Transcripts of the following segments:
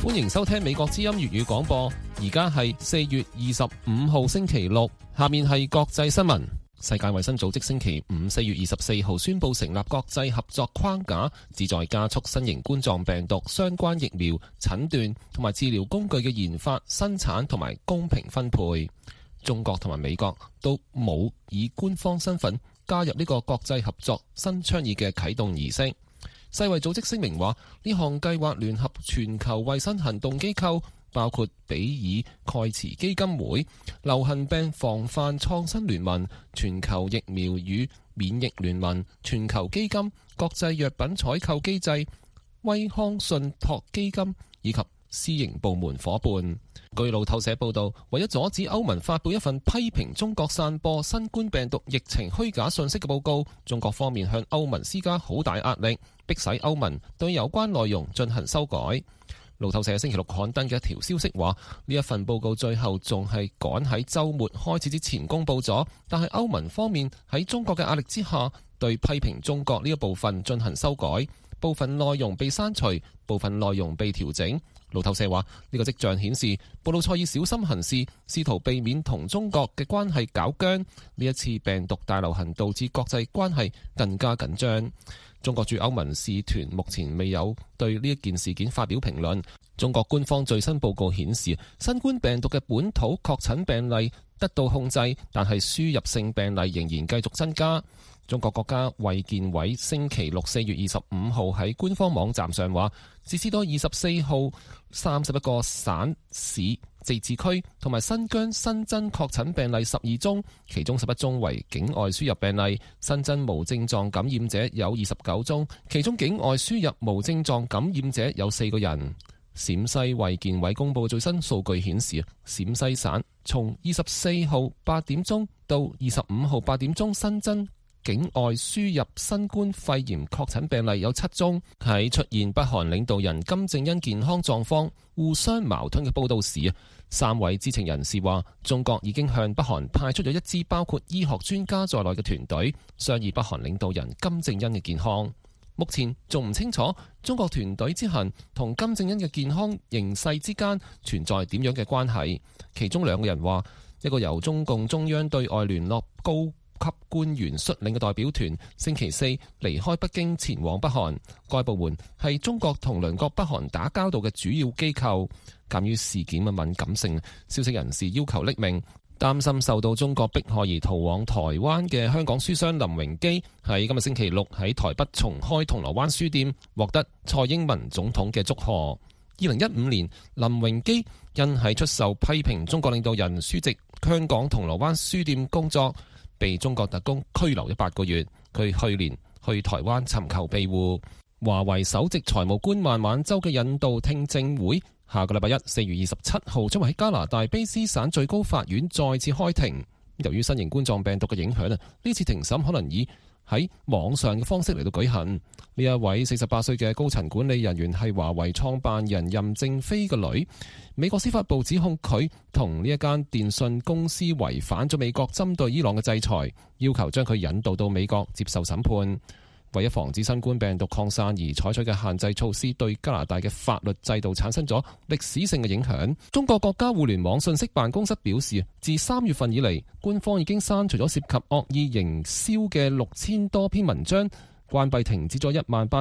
歡迎收聽美國之音粵語廣播。而家係4月25號星期六，下面係國際新聞。世界衛生組織星期五4月24號宣布成立國際合作框架，旨在加速新型冠狀病毒相關疫苗、診斷同埋治療工具嘅研發、生產同埋公平分配。中國同埋美國都冇以官方身份加入呢個國際合作新倡議嘅啟動儀式。世衛組織聲明話，呢項計劃聯合全球衛生行動機構，包括比爾蓋茨基金會、流行病防範創新聯盟、全球疫苗與免疫聯盟、全球基金、國際藥品採購機制、威康信託基金以及私營部門夥伴。據路透社報道，為咗阻止歐盟發布一份批評中國散播新冠病毒疫情虛假信息嘅報告，中國方面向歐盟施加好大壓力，迫使歐盟對有關內容進行修改。路透社星期六刊登嘅一條消息話，呢一份報告最後仲係趕喺週末開始之前公佈咗，但係歐盟方面喺中國嘅壓力之下，對批評中國呢一部分進行修改，部分內容被刪除，部分內容被調整。路透社話，呢個跡象顯示布魯塞爾小心行事，試圖避免同中國嘅關係搞僵。呢一次病毒大流行導致國際關係更加緊張。中國駐歐盟使團目前未有對呢一件事件發表評論。中國官方最新報告顯示，新冠病毒嘅本土確診病例得到控制，但係輸入性病例仍然繼續增加。中國國家衛健委星期六4月25號喺官方網站上話，截至到24號，31個省市自治區同埋新疆新增確診病例12宗，其中11宗為境外輸入病例，新增無症狀感染者有29宗，其中境外輸入無症狀感染者有4個人。陝西衛健委公佈最新數據顯示，陝西省從24號8點鐘到25號8點鐘新增境外輸入新冠肺炎確診病例有7宗。喺出現北韓領導人金正恩健康狀況互相矛盾嘅報道時，3位知情人士話，中國已經向北韓派出咗一支包括醫學專家在內嘅團隊，商議北韓領導人金正恩嘅健康。目前仲唔清楚中國團隊之行同金正恩嘅健康形勢之間存在點樣嘅關係。其中2個人話，一個由中共中央對外聯絡高級官員率領嘅代表團星期4離開北京前往北韓，該部門係中國同鄰國北韓打交道嘅主要機構。鑑於事件嘅敏感性，消息人士要求匿名。擔心受到中國迫害而逃往台灣嘅香港書商林榮基喺今日星期六喺台北重開銅鑼灣書店，獲得蔡英文總統嘅祝賀。2015年，林榮基因喺出售批評中國領導人書籍香港銅鑼灣書店工作，被中國特工拘留咗8個月。佢去年去台灣尋求庇護。華為首席財務官孟晚舟嘅引渡聽證會下個禮拜一4月27號將會喺加拿大卑詩省最高法院再次開庭。由於新型冠狀病毒嘅影響，呢次庭審可能以喺網上嘅方式嚟到舉行。呢一位48歲嘅高層管理人員係華為創辦人任正非嘅女。美國司法部指控佢同呢一間電信公司違反咗美國針對伊朗嘅制裁，要求將佢引渡到美國接受審判。為咗防止新冠病毒擴散而採取嘅限制措施，對加拿大嘅法律制度產生咗歷史性嘅影響。中國國家互聯網信息辦公室表示，自3月份以嚟，官方已經刪除咗涉及惡意營銷嘅6000多篇文章，關閉停止咗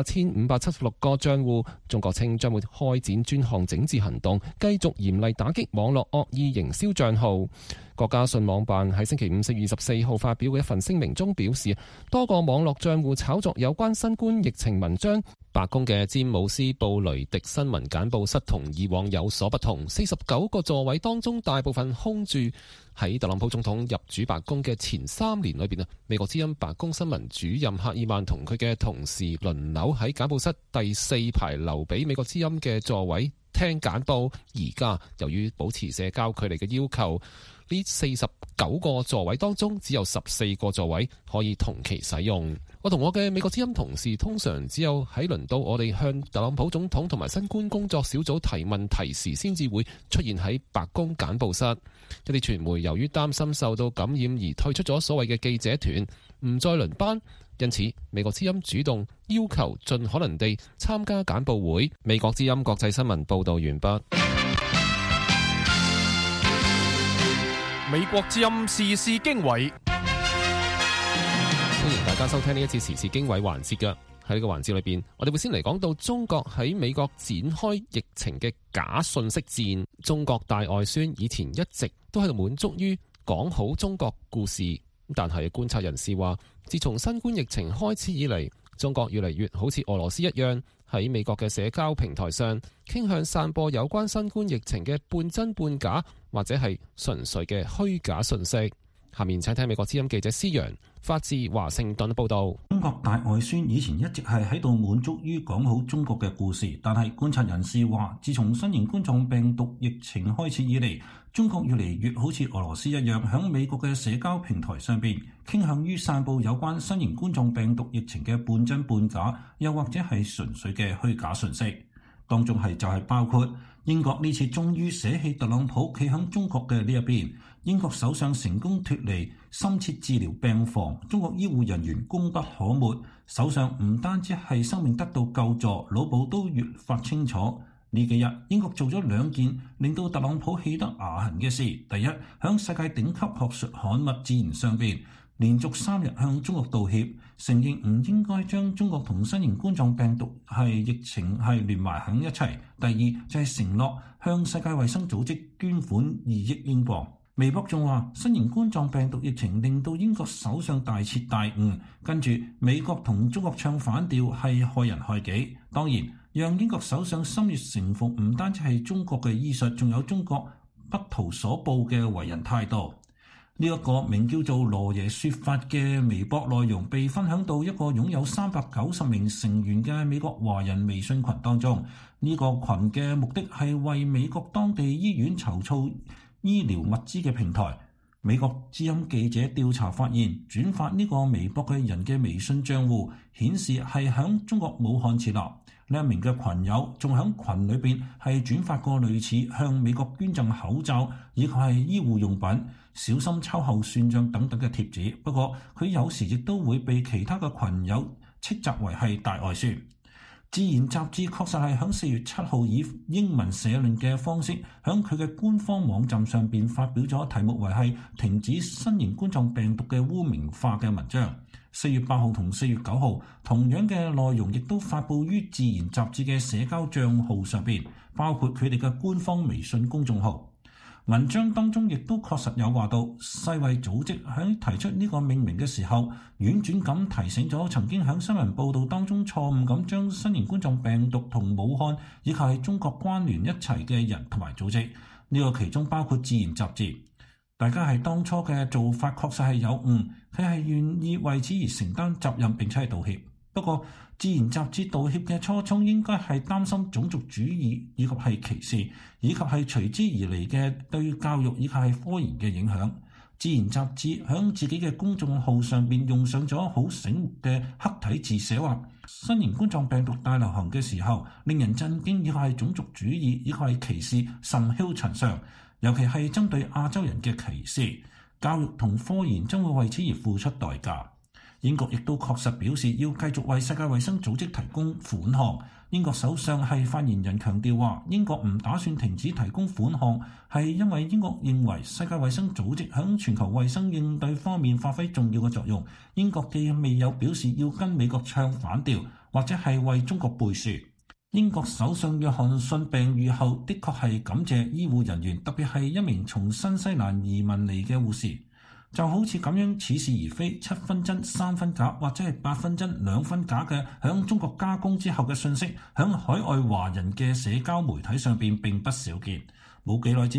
18576個賬戶。中國稱將會開展專項整治行動，繼續嚴厲打擊網絡惡意營銷賬號。國家信網辦喺星期54月24號發表嘅一份聲明中表示，多個網絡賬戶炒作有關新冠疫情文章。白宮嘅詹姆斯布雷迪新聞簡報室同以往有所不同，49個座位當中大部分空住。喺特朗普總統入主白宮嘅前3年裏邊，美國之音白宮新聞主任赫爾曼同佢嘅同事輪流喺簡報室第4排留俾美國之音嘅座位聽簡報。而家由於保持社交距離嘅要求， 呢49個座位當中，只有14個座位可以同期使用。我同我嘅美國之音同事通常只有喺輪到我哋向特朗普總統同埋新冠工作小組提問題時，先至會出現喺白宮簡報室。一啲傳媒由於擔心受到感染而退出咗所謂嘅記者團，唔再輪班。因此，美國之音主動要求盡可能地參加簡報會。美國之音國際新聞報道完畢。 美國之音時事經緯， 歡迎大家收聽呢一次時事經緯環節嘅。喺呢個環節裏邊，我哋會先嚟講到中國喺美國展開疫情嘅假信息戰。中國大外宣以前一直都喺度滿足於講好中國故事，但係觀察人士話，自從新冠疫情開始以嚟，中國越嚟越好似俄羅斯一樣，喺美國嘅社交平台上傾向散播有關新冠疫情嘅半真半假或者係純粹嘅虛假信息。下面請聽美國之音記者施陽發自華盛頓報道。 中國大外宣以前一直係喺度滿足於講好中國嘅故事，但係觀察人士話，自從新型冠狀病毒疫情開始以嚟，中國越嚟越好似俄羅斯一樣，喺美國嘅社交平台上邊傾向於散佈有關新型冠狀病毒疫情嘅半真半假，又或者係純粹嘅虛假信息。當中就係包括英國呢次終於捨棄特朗普企喺中國嘅呢一邊，英國首相成功脫離深切治療病房，中國醫護人員功不可沒。首相唔單止係生命得到救助，腦部都越發清楚。呢幾日英國做咗2件令到特朗普氣得牙痕嘅事。第一，響世界頂級學術刊物《自然》上邊連續3日向中國道歉，承認唔應該將中國同新型冠狀病毒疫情連埋喺一齊。第二就係承諾向世界衛生組織捐款2億英鎊。微博仲話，新型冠狀病毒疫情令到英國首相大徹大悟，跟住美國同中國唱反調係害人害己。當然，讓英國首相心悅誠服唔單止係中國嘅醫術，仲有中國不圖所報嘅為人態度。呢一個名叫做羅爺說法嘅微博內容被分享到一個擁有390名成員嘅美國華人微信群當中。呢個群嘅目的係為美國當地醫院籌措醫療物資嘅平台。美國之音記者調查發現，轉發呢個微博嘅人嘅微信賬戶顯示係響中國武漢設立。呢一名嘅群友仲響群裏邊係轉發過類似向美國捐贈口罩以及係醫護用品、小心秋後算賬等等嘅貼紙。不過佢有時亦都會被其他嘅群友斥責為係大外宣。自然雜誌確實係響4月7號以英文社論嘅方式，響佢嘅官方網站上邊發表咗題目為係停止新型冠狀病毒嘅污名化嘅文章。4月8號同4月9號同樣嘅內容亦都發佈於自然雜誌嘅社交賬號上邊，包括佢哋嘅官方微信公眾號。文章當中亦都確實有話到，世衛組織喺提出呢個命名嘅時候，婉轉咁提醒咗曾經喺新聞報導當中錯誤咁將新型冠狀病毒同武漢以及係中國關聯一齊嘅人同埋組織。呢個其中包括自然雜誌。大家係當初嘅做法確實係有誤，佢係願意為此而承擔責任並且係道歉。不過，自然雜誌道歉嘅初衷應該係擔心種族主義以及係歧視，以及係隨之而嚟嘅對教育以及係科研嘅影響。自然雜誌響自己嘅公眾號上邊用上咗好醒目嘅黑體字寫話，新型冠狀病毒大流行嘅時候，令人震驚以及係種族主義以及係歧視甚囂塵上，尤其係針對亞洲人嘅歧視。教育同科研將會為此而付出代價。英國亦都確實表示要繼續為世界衛生組織提供款項。英國首相係發言人強調話，英國唔打算停止提供款項，係因為英國認為世界衛生組織喺全球衛生應對方面發揮重要嘅作用。英國既未有表示要跟美國唱反調，或者係為中國背書。英國首相約翰遜病愈後，的確係感謝醫護人員，特別係一名從新西蘭移民嚟嘅護士。就好似咁樣似是而非7分真3分假，或者係8分真2分假嘅響中國加工之後嘅信息，響海外華人嘅社交媒體上邊並不少見。冇幾耐之前，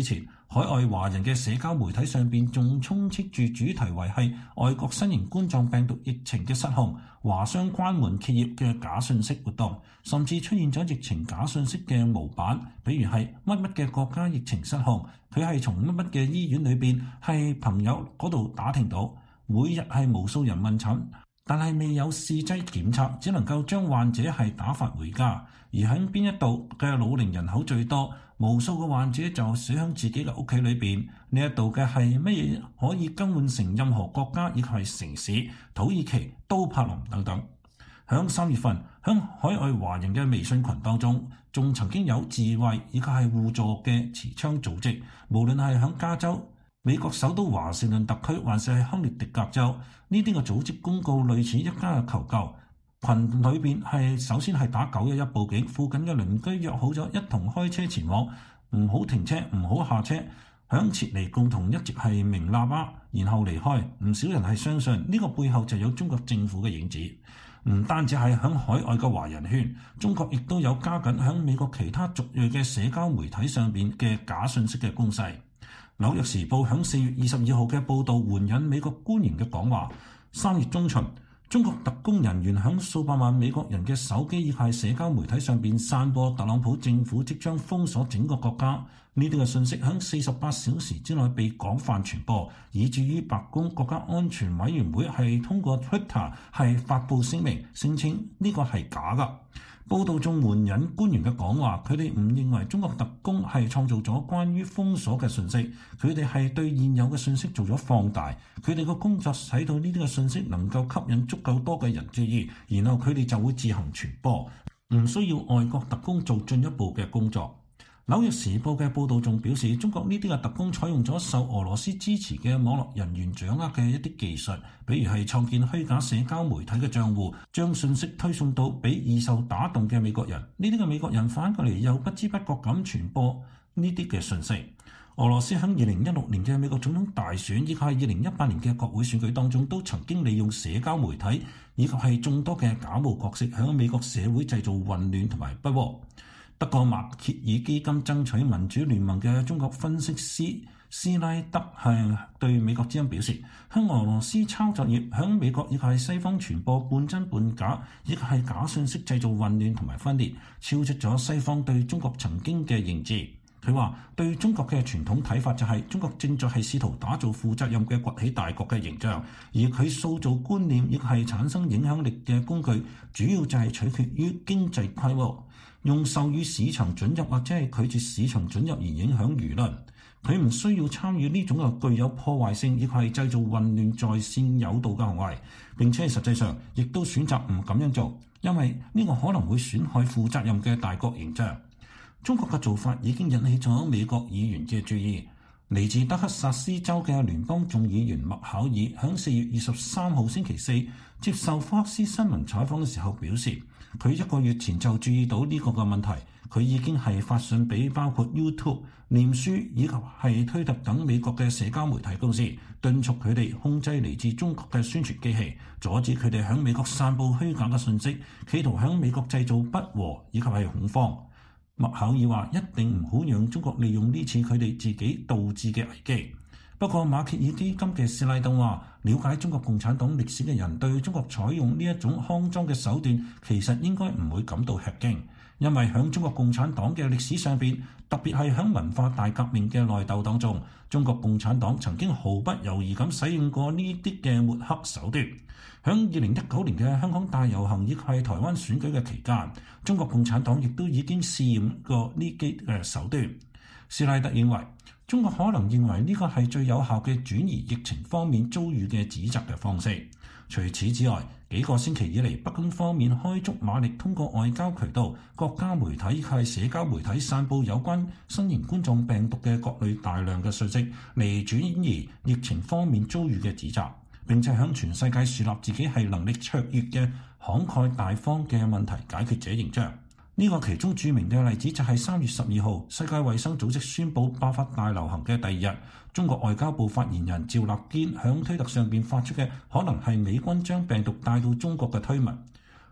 海外華人嘅社交媒體上邊仲充斥住主題為係外國新型冠狀病毒疫情嘅失控、華商關門歇業嘅假訊息活動，甚至出現咗疫情假訊息嘅模板，比如係乜乜嘅國家疫情失控，佢係從乜乜嘅醫院裏邊係朋友嗰度打聽到，每日係無數人問診，但係未有試劑檢測，只能夠將患者係打發回家。而喺邊一度嘅老齡人口最多，無數嘅患者就死喺自己嘅屋企裏邊。呢一度嘅係乜嘢可以更換成任何國家，亦係城市，土耳其、都柏林等等。響3月份，響海外華人嘅微信群當中，仲曾經有自衛以及係互助嘅持槍組織，無論係響加州、美國首都華盛頓特區，還是係康涅狄格州，呢啲嘅組織公告類似一家嘅求救。群裏邊係首先係打911報警，附近嘅鄰居約好咗一同開車前往，唔好停車，唔好下車，響撤離共同一直係鳴喇叭，然後離開。唔少人係相信呢個背後就有中國政府嘅影子。唔單止係響海外嘅華人圈，中國亦都有加緊響美國其他族裔嘅社交媒體上邊嘅假信息嘅攻勢。紐約時報響4月22號嘅報導援引美國官員嘅講話，3月中旬，中國特工人員響數百萬美國人嘅手機以及社交媒體上邊散播特朗普政府即將封鎖整個國家呢啲嘅信息，響48小時之內被廣泛傳播，以至於白宮國家安全委員會係通過 Twitter 係發布聲明，聲稱呢個係假㗎。報道中援引官員嘅講話，佢哋唔認為中國特工係創造咗關於封鎖嘅信息，佢哋係對現有嘅信息做咗放大，佢哋嘅工作使到呢啲嘅信息能夠吸引足夠多嘅人注意，然後佢哋就會自行傳播，唔需要外國特工做進一步嘅工作。紐約時報嘅報導仲表示，中國呢啲嘅特工採用咗受俄羅斯支持嘅網絡人員掌握嘅一啲技術，比如係創建虛假社交媒體嘅賬戶，將信息推送到俾易受打動嘅美國人。呢啲嘅美國人反過嚟又不知不覺咁傳播呢啲嘅信息。俄羅斯喺2016年嘅美國總統大選以及係2018年嘅國會選舉當中，都曾經利用社交媒體以及係眾多嘅假冒角色喺美國社會製造混亂同埋不和。德國麥歇爾基金爭取民主聯盟嘅中國分析師斯拉德係對美國之音表示，向俄羅斯抄作業響美國以及係西方傳播半真半假，亦係假信息製造混亂同埋分裂，超出咗西方對中國曾經嘅認知。佢話對中國嘅傳統睇法就係中國正在係試圖打造負責任嘅崛起大國嘅形象，而佢塑造觀念亦係產生影響力嘅工具，主要就係取決於經濟規模。用授予市場准入或者係拒絕市場准入而影響輿論，佢唔需要參與呢種嘅具有破壞性亦係製造混亂在線誘導嘅行為，並且實際上亦都選擇唔咁樣做，因為呢個可能會損害負責任嘅大國形象。中國嘅做法已經引起咗美國議員嘅注意。嚟自德克薩斯州嘅聯邦眾議員麥考爾喺4月23號星期四接受福克斯新聞採訪嘅時候表示，佢1個月前就注意到呢個嘅問題，佢已經係發信俾包括 YouTube、臉書以及係推特等美國嘅社交媒體公司，敦促佢哋控制嚟自中國嘅宣傳機器，阻止佢哋喺美國散佈虛假嘅信息，企圖喺美國製造不和以及係恐慌。麥考爾話：一定唔好讓中國利用呢次佢哋自己導致嘅危機。不過馬歇爾基金嘅斯拉登話，了解中國共產黨歷史嘅人對中國採用呢一種骯髒嘅手段，其實應該唔會感到吃驚，因為喺中國共產黨嘅歷史上邊，特別係喺文化大革命嘅內鬥當中，中國共產黨曾經毫不猶豫咁使用過呢啲嘅抹黑手段。喺2019年嘅香港大遊行亦係台灣選舉嘅期間，中國共產黨亦都已經試驗過呢啲嘅手段。斯拉德認為，中國可能認為呢個係最有效嘅轉移疫情方面遭遇嘅指責嘅方式。除此之外，幾個星期以嚟，北京方面開足馬力，通過外交渠道、國家媒體以及社交媒體散佈有關新型冠狀病毒嘅各類大量嘅信息，嚟轉移疫情方面遭遇嘅指責，並且向全世界樹立自己係能力卓越嘅慷慨大方嘅問題解決者形象。呢個其中著名嘅例子就係3月12號，世界衛生組織宣布爆發大流行嘅第二日，中國外交部發言人趙立堅響推特上邊發出嘅可能係美軍將病毒帶到中國嘅推文。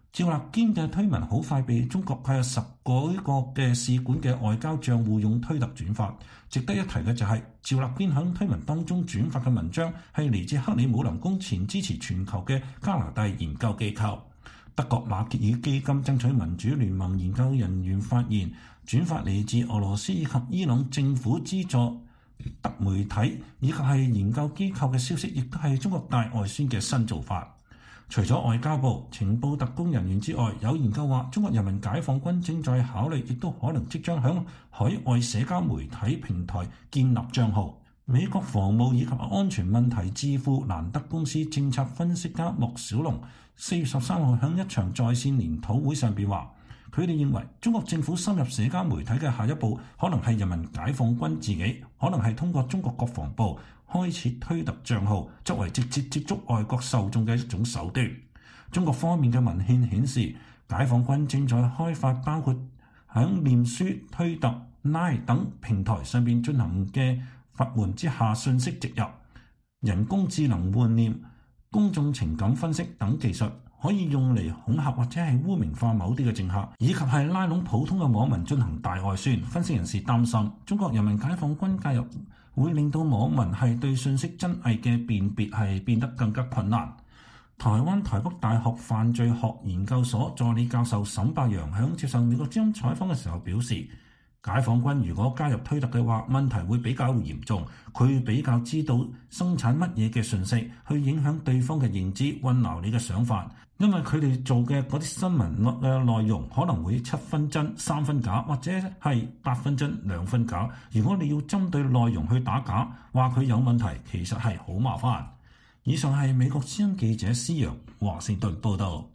趙立堅嘅推文好快被中國10幾個嘅使館嘅外交帳戶用推特轉發。值得一提嘅就係趙立堅喺推文當中轉發嘅文章係嚟自克里姆林宮前支持全球嘅加拿大研究機構。德國馬歇爾基金爭取民主聯盟研究人員發現，轉發嚟自俄羅斯以及伊朗政府資助德媒體以及係研究機構嘅消息，亦都係中國大外宣嘅新做法。除咗外交部、情報特工人員之外，有研究話中國人民解放軍正在考慮，亦都可能即將響海外社交媒體平台建立帳號。美國防務以及安全問題智庫蘭德公司政策分析家莫小龍4月13號響一場在線研討會上邊話，佢哋認為中國政府深入社交媒體嘅下一步，可能係人民解放軍自己，可能係通過中國國防部開設推特帳號，作為直接接觸外國受眾嘅一種手段。中國方面嘅文獻顯示，解放軍正在開發包括響臉書、推特、Line 等平台上邊進行嘅閥門之下信息植入、人工智能換臉、公眾情感分析等技術，可以用嚟恐嚇或者係污名化某啲嘅政客，以及係拉攏普通嘅網民進行大外宣。分析人士擔心，中國人民解放軍介入會令到網民係對信息真偽嘅辨別係變得更加困難。台灣台北大學犯罪學研究所助理教授沈伯陽響接受美國之音採訪嘅時候表示，解放軍如果加入推特嘅話，問題會比較嚴重。佢比較知道生產乜嘢嘅信息去影響對方嘅認知，混淆你嘅想法。因為佢哋做嘅嗰啲新聞嘅內容可能會7分真3分假，或者係8分真2分假。如果你要針對內容去打假，話佢有問題，其實係好麻煩。以上係美國之音記者施陽華盛頓報導。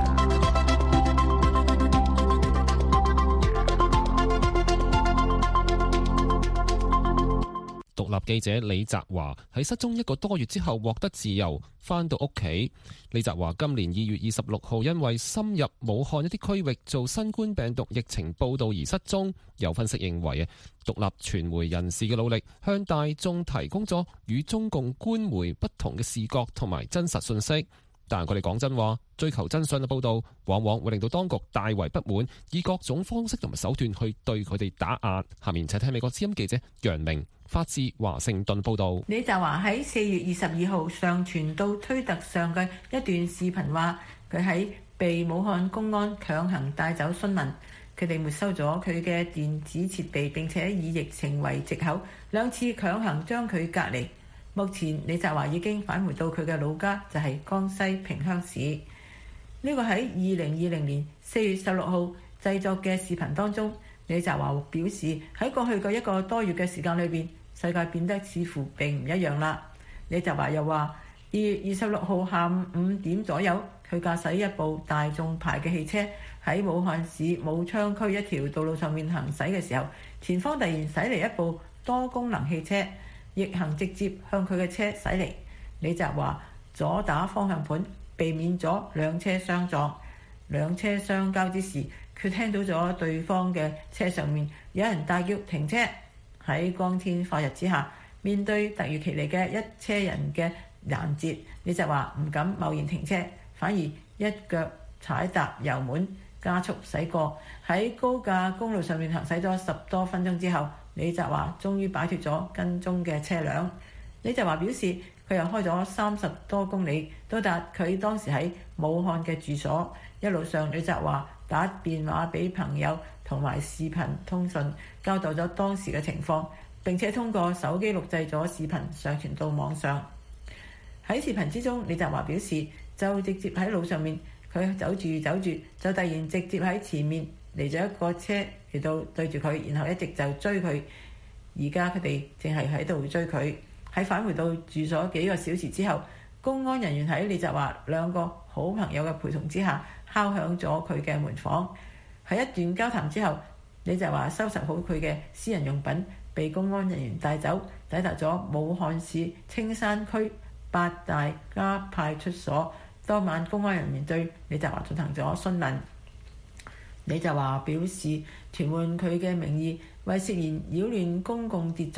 獨立記者李澤華喺失蹤1個多月之後獲得自由，返到屋企。李澤華今年2月26號因為深入武漢一啲區域做新冠病毒疫情報導而失蹤。有分析認為，獨立傳媒人士嘅努力向大眾提供咗與中共官媒不同嘅視角同埋真實信息。但係佢哋講真話，追求真相嘅報導，往往會令到當局大為不滿，以各種方式同埋手段去對佢哋打壓。下面請聽美國之音記者楊明發自華盛頓報導。 李澤華喺4月22號上傳到推特上嘅一段視頻話，佢喺被武漢公安強行帶走詢問，佢哋沒收咗佢嘅電子設備，並且以疫情為藉口2次強行將佢隔離。目前李澤華已經返回到佢嘅老家，就係江西萍鄉市。呢個喺2020年4月16號製作嘅視頻當中，李澤華表示喺過去嘅1個多月嘅時間裏邊，世界變得似乎並唔一樣啦。李澤華又話，2月26號下午5點左右，佢駕駛一部大眾牌嘅汽車喺武漢市武昌區一條道路上面行駛嘅時候，前方突然駛嚟一部多功能汽車，逆行直接向佢嘅車駛嚟。李澤華左打方向盤，避免咗兩車相撞。兩車相交之時，佢聽到咗對方嘅車上面有人大叫停車。喺光天化日之下，面對突如其來嘅一車人嘅攔截，李澤華唔敢貿然停車，反而一腳踩踏油門，加速駛過。喺高架公路上面行駛咗10多分鐘之後，李澤華終於擺脫咗跟蹤嘅車輛。李澤華表示，佢又開咗30多公里，到達佢當時喺武漢嘅住所。一路上，李澤華打電話俾朋友同埋視頻通訊，交代咗當時嘅情況，並且通過手機錄製咗視頻上傳到網上。喺視頻之中，李澤華表示，就直接喺路上面，佢走住走住就突然直接喺前面嚟咗一個車嚟到對住佢，然後一直就追佢。而家佢哋正係喺度追佢。喺返回到住所幾個小時之後，公安人員喺李澤華2個好朋友嘅陪同之下，敲響咗佢嘅門房。喺一段交談之後，李澤華收拾好佢嘅私人用品，被公安人員帶走，抵達咗武漢市青山區八大家派出所。當晚公安人員對李澤華進行咗詢問。李澤華表示，傳喚佢嘅名義為涉嫌擾亂公共秩序，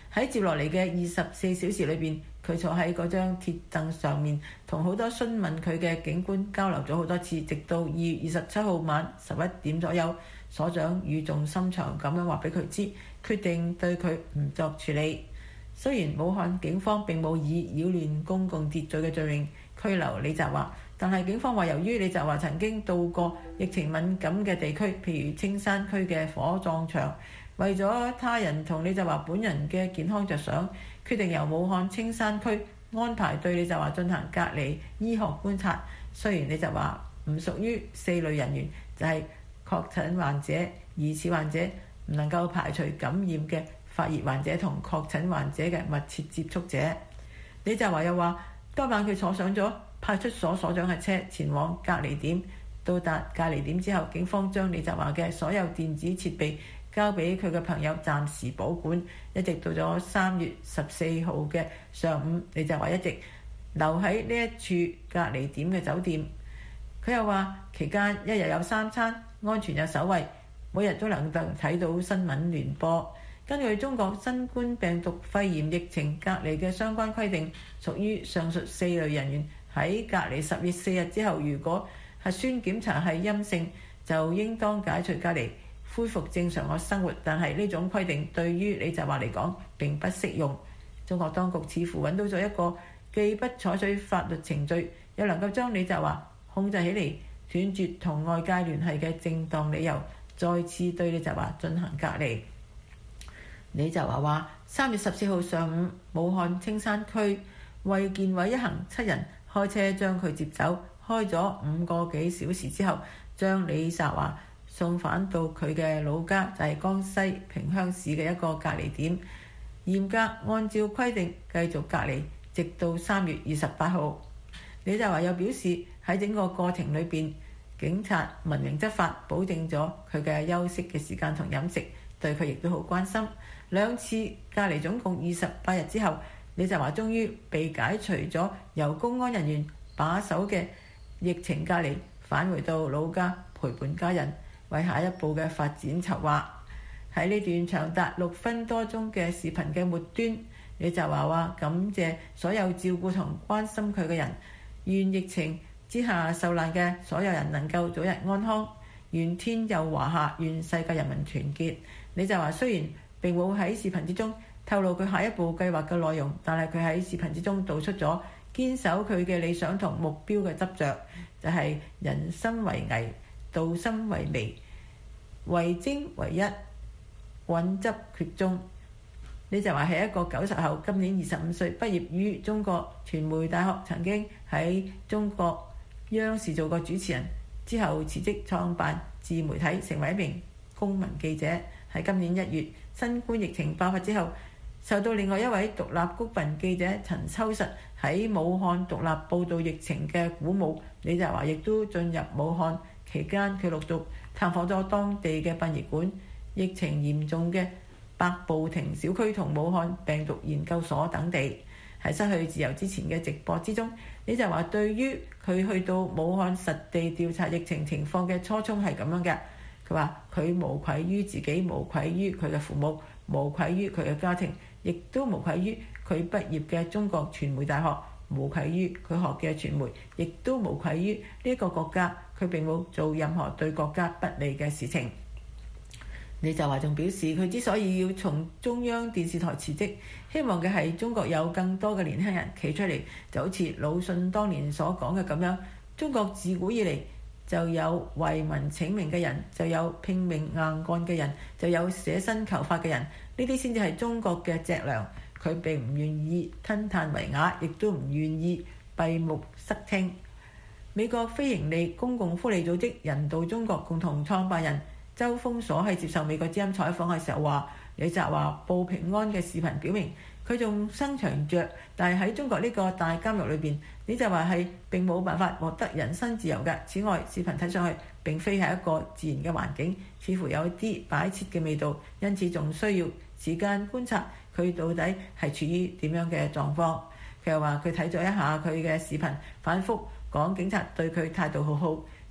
喺接落嚟嘅24小時裏邊，佢坐喺嗰張鐵凳上面，同好多詢問佢嘅警官交流咗好多次，直到2月27號晚11點左右，所長語重心長咁樣話俾佢知，決定對佢唔作處理。雖然武漢警方並冇以擾亂公共秩序嘅罪名拘留李澤華，但係警方話由於李澤華曾經到過疫情敏感嘅地區，譬如青山區嘅火葬場，為咗他人同李澤華本人嘅健康着想，決定由武漢青山區安排對李澤華進行隔離醫學觀察。雖然李澤華唔屬於4類人員，就係確診患者、疑似患者、唔能夠排除感染嘅發熱患者同確診患者嘅密切接觸者。李澤華又話，當晚佢坐上咗派出所所長嘅車前往隔離點，到達隔離點之後，警方將李澤華嘅所有電子設備交俾佢嘅朋友暫時保管，一直到咗3月14號嘅上午，李澤華一直留喺呢一處隔離點嘅酒店。佢又話期間一日有3餐，安全有守衛，每日都能夠睇到新聞聯播。根據中國新冠病毒肺炎疫情隔離嘅相關規定，屬於上述4類人員喺隔離10月4日之後，如果核酸檢查係陰性，就應當解除隔離，恢復正常嘅生活。但係呢種規定對於李澤華嚟講並不適用。中國當局似乎揾到咗一個既不採取法律程序，又能夠將李澤華控制起嚟，斷絕同外界聯繫嘅正當理由，再次對李澤華進行隔離。李澤華話：3月14號上午，武漢青山區衛健委一行7人開車將佢接走，開咗5個幾小時之後，將李澤華送返到佢嘅老家，就係江西萍鄉市嘅一個隔離點，嚴格按照規定繼續隔離，直到3月28號。李澤華又表示喺整個過程裏邊，警察文明執法，保證咗佢嘅休息嘅時間同飲食，對佢亦都好關心。2次隔離總共28日之後，李澤華終於被解除咗由公安人員把守嘅疫情隔離，返回到老家陪伴家人，為下一步嘅發展籌劃。喺呢段長達6分多鐘嘅視頻嘅末端，李澤華話感謝所有照顧同關心佢嘅人，願疫情之下受難嘅所有人能夠早日安康，願天佑華夏，願世界人民團結。李澤華雖然並冇喺視頻之中透露佢下一步計劃嘅內容，但係佢喺視頻之中道出咗堅守佢嘅理想同目標嘅執着，就係人心為危，道心為微，為精為一，穩執決中。李澤華係一個90後，今年25歲，畢業於中國傳媒大學，曾經喺中國央視做過主持人，之後辭職創辦自媒體，成為一名公民記者。喺今年1月新冠疫情爆發之後，受到另外一位獨立公民記者陳秋實喺武漢獨立報導疫情嘅鼓舞，李澤華亦都進入武漢，期間佢陸續探訪咗當地嘅殯儀館、疫情嚴重嘅百步亭小區同武漢病毒研究所等地。喺失去自由之前嘅直播之中，李澤華對於佢去到武漢實地調查疫情情況嘅初衷係咁樣嘅。佢話佢無愧於自己，無愧於佢嘅父母，無愧於佢嘅家庭，亦都無愧於佢畢業嘅中國傳媒大學，無愧於佢學嘅傳媒，亦都無愧於呢一個國家。佢並冇做任何對國家不利嘅事情。李澤華仲表示，佢之所以要從中央電視台辭職，希望嘅係中國有更多嘅年輕人企出嚟，就好似魯迅當年所講嘅咁樣，中國自古以嚟就有為民請命嘅人，就有拼命硬幹嘅人，就有捨身求法嘅人，呢啲先至係中國嘅脊梁。佢並唔願意吞炭為啞，亦都唔願意閉目塞聽。美國非營利公共福利組織人道中國共同創辦人周鋒所喺接受美國之音採訪嘅時候話，李澤華報平安嘅視頻表明佢仲生長着，但係喺中國呢個大監獄裏邊，李澤華係並冇辦法獲得人身自由嘅。此外，視頻睇上去並非係一個自然嘅環境，似乎有啲擺設嘅味道，因此仲需要時間觀察佢到底係處於點樣嘅狀況。佢又話佢睇咗一下佢嘅視頻，反覆講警察對佢態度好好，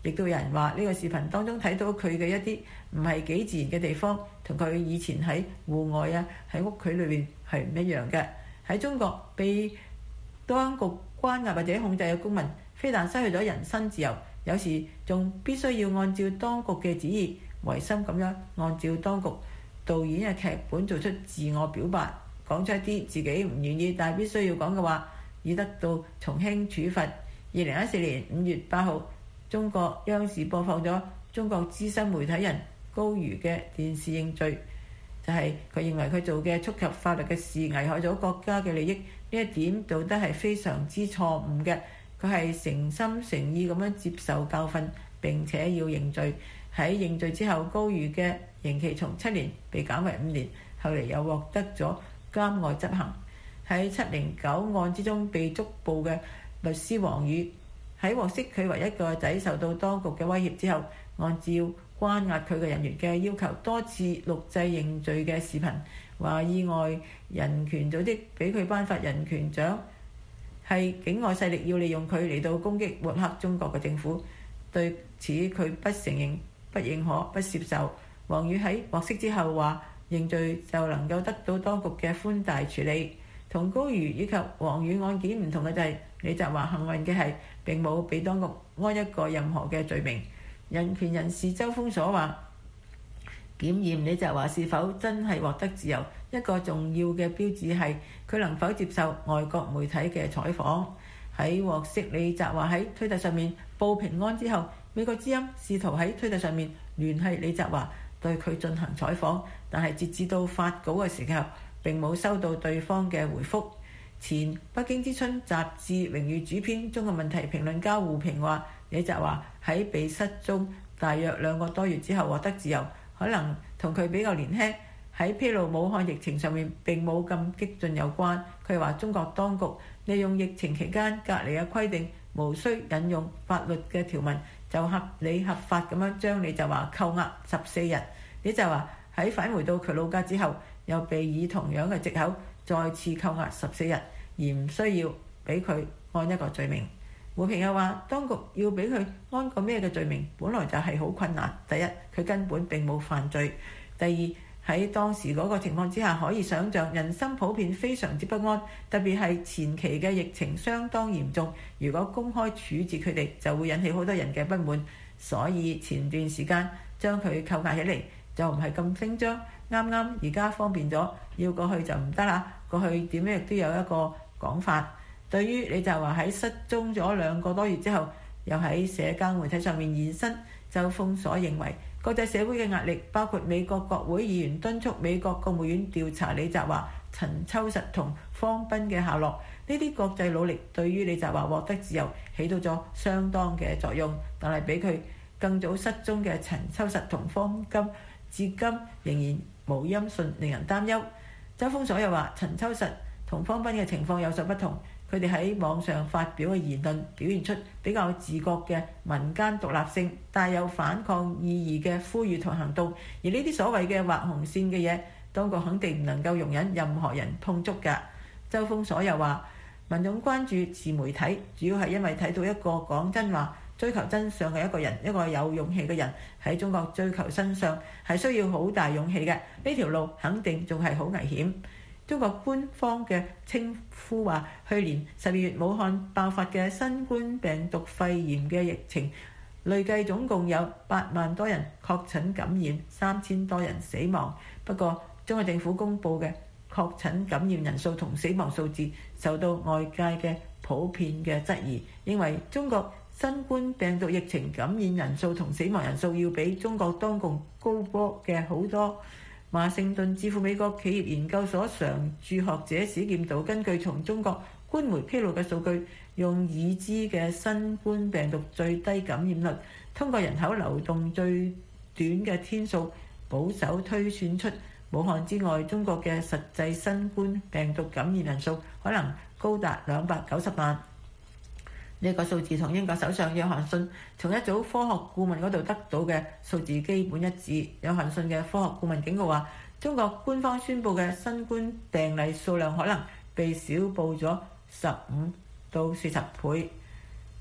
亦都有人話呢個視頻當中睇到佢嘅一啲唔係幾自然嘅地方，同佢以前喺戶外喺屋企裏邊係唔一樣嘅。喺中國，被當局關押或者控制嘅公民，非但失去咗人身自由，有時仲必須要按照當局嘅旨意，違心咁樣按照當局導演嘅劇本做出自我表白，講出一啲自己唔願意但係必須要講嘅話，以得到從輕處罰。2014年5月8號，中國央視播放咗中國資深媒體人高瑜嘅電視認罪，就係佢認為佢做嘅觸及法律嘅事危害咗國家嘅利益，呢一點做得係非常之錯誤嘅。佢係誠心誠意咁樣接受教訓，並且要認罪。喺認罪之後，高瑜嘅刑期從7年被減為5年，後嚟又獲得咗監外執行。喺709案之中被捉捕嘅律師王宇，喺獲悉佢唯一個仔受到當局嘅威脅之後，按照關押佢嘅人員嘅要求，多次錄製認罪嘅視頻，話意外人權組織俾佢頒發人權獎，係境外勢力要利用佢嚟到攻擊抹黑中國嘅政府。對此佢不承認、不認可、不接受。王宇喺獲釋之後話認罪就能夠得到當局嘅寬大處理。同高瑜以及王宇案件唔同嘅就係李澤華幸運嘅係並冇俾當局安一個任何嘅罪名。人權人士周鋒所話，檢驗李澤華是否真係獲得自由，一個重要嘅標誌係佢能否接受外國媒體嘅採訪。喺獲悉李澤華喺推特上面報平安之後，美國之音試圖喺推特上面聯繫李澤華對佢進行採訪，但係截至到發稿嘅時候並冇收到對方嘅回覆。前北京之春雜誌榮譽主編、中國問題評論家胡平話，李澤華喺被失蹤大約2個多月之後獲得自由，可能同佢比較年輕，喺披露武漢疫情上面並冇咁激進有關。佢話中國當局利用疫情期間隔離嘅規定，無需引用法律嘅條文，就合理合法咁樣將李澤華扣押14日。李澤華喺返回到佢老家之後，又被以同樣嘅藉口再次扣押14日，而唔需要俾佢按一個罪名。胡平又話，當局要俾佢安個咩嘅罪名，本來就係好困難。第一，佢根本並冇犯罪；第二，喺當時嗰個情況之下，可以想像人心普遍非常之不安，特別係前期嘅疫情相當嚴重。如果公開處置佢哋，就會引起好多人嘅不滿。所以前段時間將佢扣押起嚟就唔係咁聲張。啱啱而家方便咗，要過去就唔得啦。過去點樣亦都有一個講法。對於李澤華喺失蹤咗2個多月之後，又喺社交媒體上面現身，周鋒所認為國際社會嘅壓力，包括美國國會議員敦促美國國務院調查李澤華、陳秋實同方斌嘅下落，呢啲國際努力對於李澤華獲得自由起到咗相當嘅作用。但係比佢更早失蹤嘅陳秋實同方斌，至今仍然無音訊，令人擔憂。周鋒所又話，陳秋實同方斌嘅情況有所不同，佢哋喺網上發表嘅言論表現出比較自覺嘅民間獨立性，帶有反抗意義嘅呼籲同行動。而呢啲所謂嘅劃紅線嘅嘢，當局肯定唔能夠容忍任何人碰觸㗎。周鋒所又話，民眾關注自媒體，主要係因為睇到一個講真話、追求真相嘅一個人，一個有勇氣嘅人喺中國追求真相係需要好大勇氣嘅。呢條路肯定仲係好危險。中國官方嘅稱呼話，去年12月武漢爆發嘅新冠病毒肺炎嘅疫情，累計總共有8萬多人確診感染，3000多人死亡。不過，中國政府公佈嘅確診感染人數同死亡數字受到外界嘅普遍嘅質疑，認為中國新冠病毒疫情感染人數同死亡人數要比中國當局高波嘅好多。華盛頓智庫美國企業研究所常駐學者史劍道根據從中國官媒披露嘅數據，用已知嘅新冠病毒最低感染率，通過人口流動最短嘅天數，保守推算出武漢之外中國嘅實際新冠病毒感染人數可能高達290萬。呢個數字同英國首相約翰遜從一組科學顧問嗰度得到嘅數字基本一致。約翰遜嘅科學顧問警告話，中國官方宣布嘅新冠病例數量可能被少報咗15到40倍。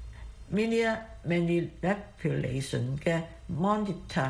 Media Manipulation 嘅 Monitor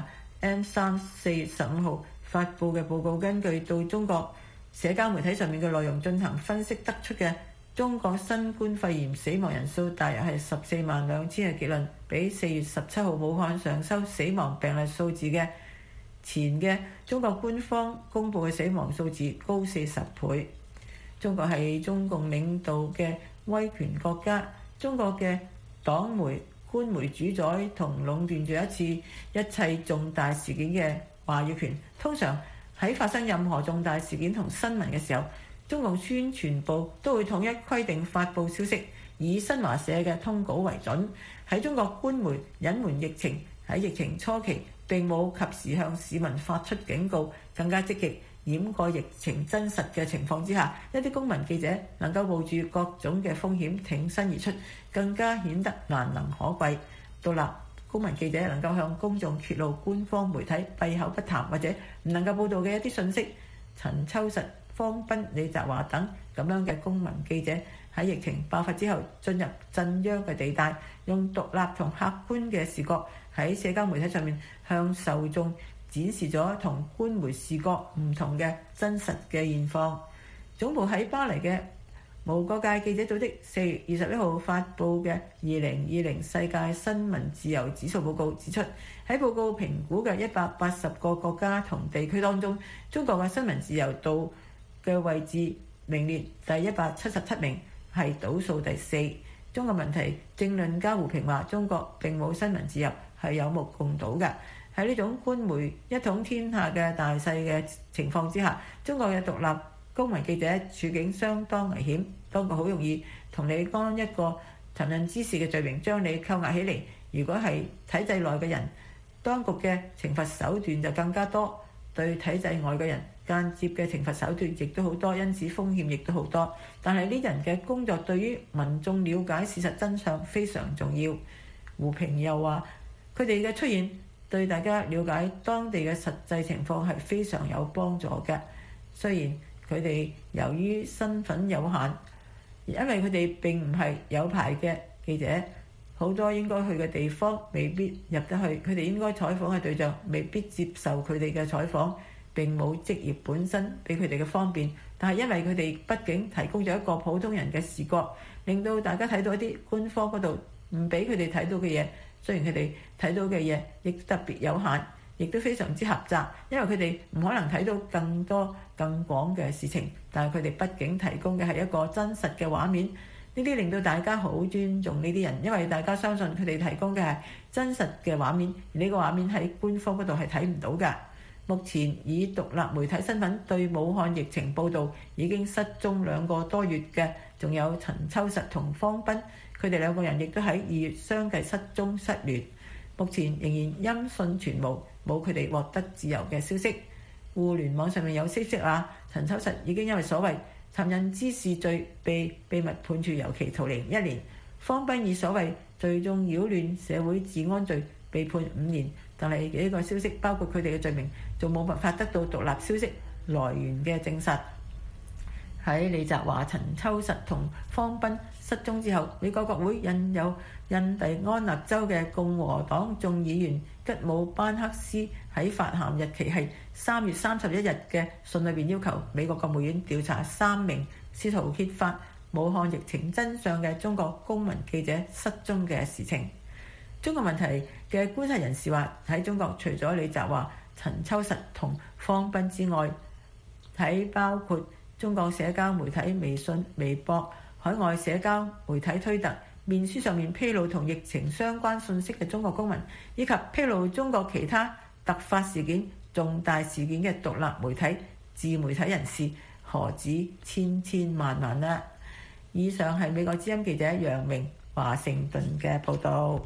M3 4月15號發布嘅報告，根據到中國社交媒體上面嘅內容進行分析得出嘅中國新冠肺炎死亡人數大約係142000嘅結論，比4月17號武漢上收死亡病例數字嘅前嘅中國官方公佈嘅死亡數字高40倍。中國係中共領導嘅威權國家，中國嘅黨媒、官媒主宰同壟斷住一切重大事件嘅話語權。通常喺發生任何重大事件同新聞嘅時候，中共宣傳部都會統一規定發布消息，以新華社嘅通稿為準。喺中國官媒隱瞞疫情，喺疫情初期並冇及時向市民發出警告，更加積極掩蓋疫情真實嘅情況之下，一啲公民記者能夠冒住各種嘅風險挺身而出，更加顯得難能可貴。獨立公民記者能夠向公眾揭露官方媒體閉口不談或者唔能夠報導嘅一啲信息。陳秋實、方斌、李澤華等咁樣嘅公民記者喺疫情爆發之後進入震央嘅地帶，用獨立同客觀嘅視角喺社交媒體上面向受眾展示咗同官媒視角唔同嘅真實嘅現況。總部喺巴黎嘅無國界記者組織4月21號發布嘅2020世界新聞自由指數報告指出，喺報告評估嘅180個國家同地區當中，中國嘅新聞自由度嘅位置名列第177名，係倒數第4。中國問題政論家胡平話：中國並冇新聞自由，係有目共睹嘅。喺呢種官媒一統天下嘅大勢嘅情況之下，中國嘅獨立公民記者處境相當危險。當局好容易同你干一個尋釁滋事嘅罪名，將你扣押起嚟。如果係體制內嘅人，當局嘅懲罰手段就更加多；對體制外嘅人，間接嘅懲罰手段亦都好多，因此風險亦都好多。但係呢人嘅工作對於民眾了解事實真相非常重要。胡平又話：佢哋嘅出現對大家了解當地嘅實際情況係非常有幫助嘅。雖然佢哋由於身份有限，因為佢哋並唔係有牌嘅記者，好多應該去嘅地方未必入得去，佢哋應該採訪嘅對象未必接受佢哋嘅採訪，並冇職業本身俾佢哋嘅方便。但係因為佢哋畢竟提供咗一個普通人嘅視覺，令到大家睇到一啲官方嗰度唔俾佢哋睇到嘅嘢。雖然佢哋睇到嘅嘢亦特別有限，亦都非常之狹窄，因為佢哋唔可能睇到更多更廣嘅事情，但係佢哋畢竟提供嘅係一個真實嘅畫面。呢啲令到大家好尊重呢啲人，因為大家相信佢哋提供嘅係真實嘅畫面，而呢個畫面喺官方嗰度係睇唔到㗎。目前以獨立媒體身份對武漢疫情報導已經失蹤2個多月嘅，仲有陳秋實同方斌，佢哋2個人亦都喺2月相繼失蹤失聯，目前仍然音訊全無，冇佢哋獲得自由嘅消息。互聯網上面有消息話，陳秋實已經因為所謂尋釁滋事罪被秘密判處有期徒刑1年，方斌以所謂聚眾擾亂社會治安罪被判5年，但係呢個消息包括佢哋嘅罪名仲冇辦法得到獨立消息來源嘅證實。喺李澤華、陳秋實同方斌失蹤之後，美國國會引有印第安納州嘅共和黨眾議員吉姆班克斯喺發函日期係3月31日嘅信裏邊要求美國國務院調查3名試圖揭發武漢疫情真相嘅中國公民記者失蹤嘅事情。中國問題嘅觀察人士話，喺中國除咗李澤華、陳秋實同方斌之外，喺包括中國社交媒體微信、微博、海外社交媒體推特、面書上面披露同疫情相關信息嘅中國公民，以及披露中國其他突發事件、重大事件嘅獨立媒體、自媒體人士，何止千千萬萬呢？以上係美國之音記者楊明華盛頓嘅報導。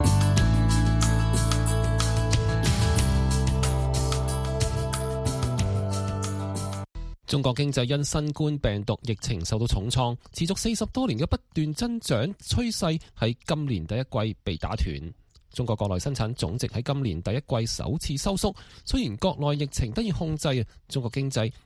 中國經濟因新冠病毒疫情受到重創，持續40多年嘅不斷增長趨勢喺今年第一季被打斷。中國國內生產總值喺今年第一季首次收縮，雖然國內疫情得以控制，中國經濟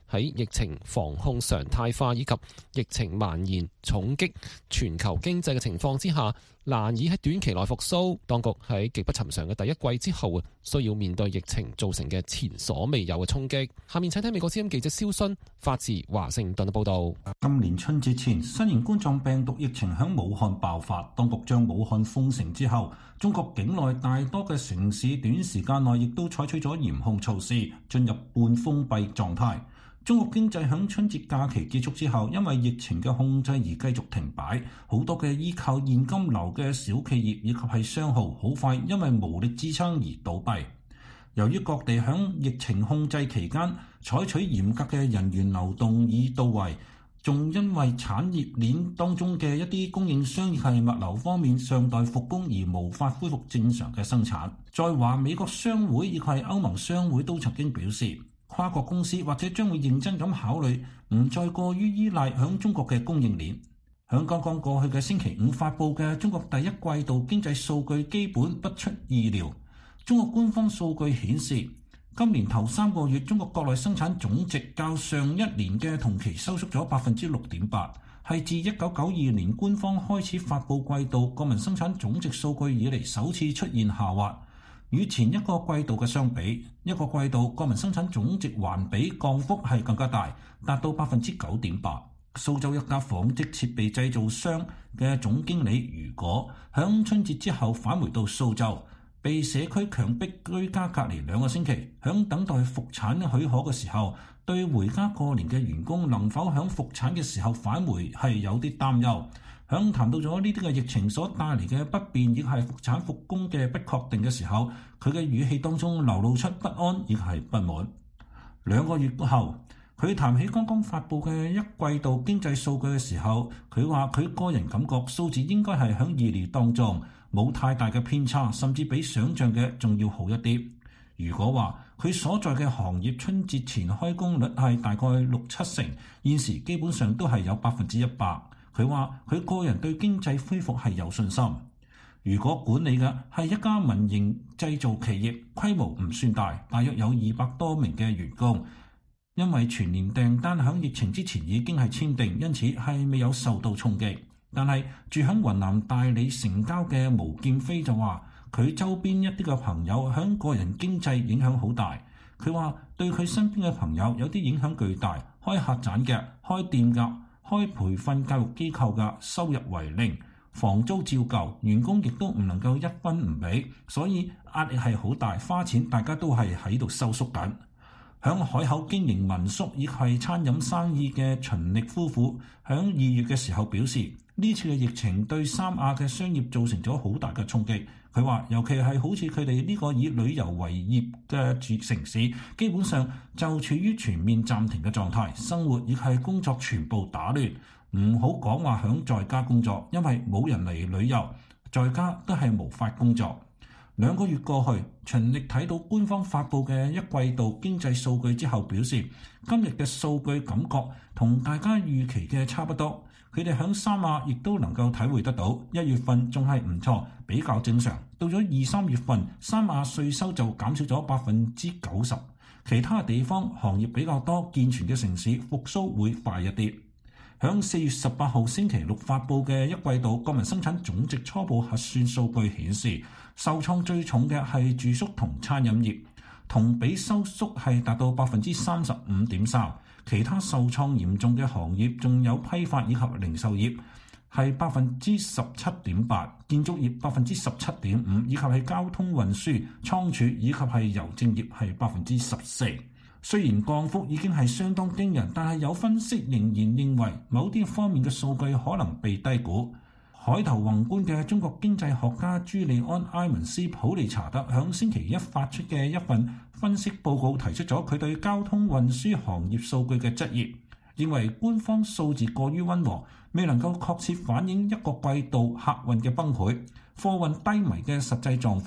喺疫情防控常態化以及疫情蔓延重擊全球經濟嘅情況之下，難以喺短期內復甦。當局喺極不尋常嘅第一季之後，需要面對疫情造成嘅前所未有嘅衝擊。下面請聽美國之音記者蕭勳發自華盛頓嘅報導。 今年春節前，新型冠狀病毒疫情響武漢爆發，當局將武漢封城之後，中國境內大多嘅城市短時間內亦都採取咗嚴控措施，進入半封閉狀態。中國經濟響春節假期結束之後，因為疫情嘅控制而繼續停擺，好多嘅依靠現金流嘅小企業以及係商號，好快因為無力支撐而倒閉。由於各地響疫情控制期間採取嚴格嘅人員流動已到位，仲因為產業鏈當中嘅一啲供應商亦係物流方面尚待復工而無法恢復正常嘅生產。再話美國商會以及係歐盟商會都曾經表示，跨國公司或者將會認真咁考慮唔再過於依賴響中國嘅供應鏈。響剛剛過去嘅星期五發佈嘅中國第一季度經濟數據基本不出意料。中國官方數據顯示，今年頭3個月中國國內生產總值較上一年嘅同期收縮咗6.8%，係自1992年官方開始發佈季度國民生產總值數據以嚟首次出現下滑。與前一個季度嘅相比，一個季度國民生產總值環比降幅係更加大，達到9.8%。蘇州一家紡織設備製造商嘅總經理余果響春節之後返回到蘇州，被社區強迫居家隔離2個星期，響等待復產許可嘅時候，對回家過年嘅員工能否響復產嘅時候返回係有啲擔憂。響談到咗呢啲嘅疫情所帶嚟嘅不便，亦係復產復工嘅不確定嘅時候，佢嘅語氣當中流露出不安，亦係不滿。2個月後，佢談起剛剛發佈嘅一季度經濟數據嘅時候，佢話佢個人感覺數字應該係響意料當中，冇太大嘅偏差，甚至比想象嘅仲要好一啲。如果話佢所在嘅行業春節前開工率係大概6-7成，現時基本上都係有100%。佢話佢個人對經濟恢復係有信心。如果管理嘅係一家民營製造企業，規模唔算大，大約有200多名嘅員工，因為全年訂單響疫情之前已經係簽訂，因此係未有受到衝擊。但係住響雲南大理城郊嘅毛劍飛就話，佢周邊一啲嘅朋友響個人經濟影響好大。佢話對佢身邊嘅朋友有啲影響巨大，開客棧嘅、開店嘅、開培訓教育機構嘅收入為零，房租照舊，員工亦都唔能夠一分唔俾，所以壓力係好大，花錢大家都係喺度收縮緊。響海口經營民宿亦係餐飲生意嘅秦力夫婦，響2月嘅時候表示，呢次嘅疫情對三亞嘅商業造成咗好大嘅衝擊。佢話尤其係好似佢哋呢個以旅遊為業嘅城市，基本上就處於全面暫停嘅狀態，生活亦係工作全部打亂。唔好講話響在家工作，因為冇人嚟旅遊，在家都係無法工作。2個月過去，秦力睇到官方發佈嘅一季度經濟數據之後表示，今日嘅數據感覺同大家預期嘅差不多。佢哋響三亞亦都能夠體會得到，1月份仲係唔錯，比較正常。到咗2、3月份，三亞稅收就減少咗90%。其他地方行業比較多、健全嘅城市復甦會快一啲。響4月18號星期六發佈嘅一季度國民生產總值初步核算數據顯示，受創最重嘅係住宿同餐飲業，同比收縮係達到35.3%。其他受創嚴重嘅行業仲有批發以及零售業，係17.8%，建築業17.5%，以及係交通運輸、倉儲以及係郵政業係14%。雖然降幅已經係相當驚人，但係有分析仍然認為某啲方面嘅數據可能被低估。海頭宏觀嘅中國經濟學家朱利安·埃文斯普利查德響星期一發出嘅一份分析報告提出咗佢對交通運輸行業數據嘅質疑，認為官方數字過於溫和，未能夠確切反映一個季度客運嘅崩潰、貨運低迷嘅實際狀況。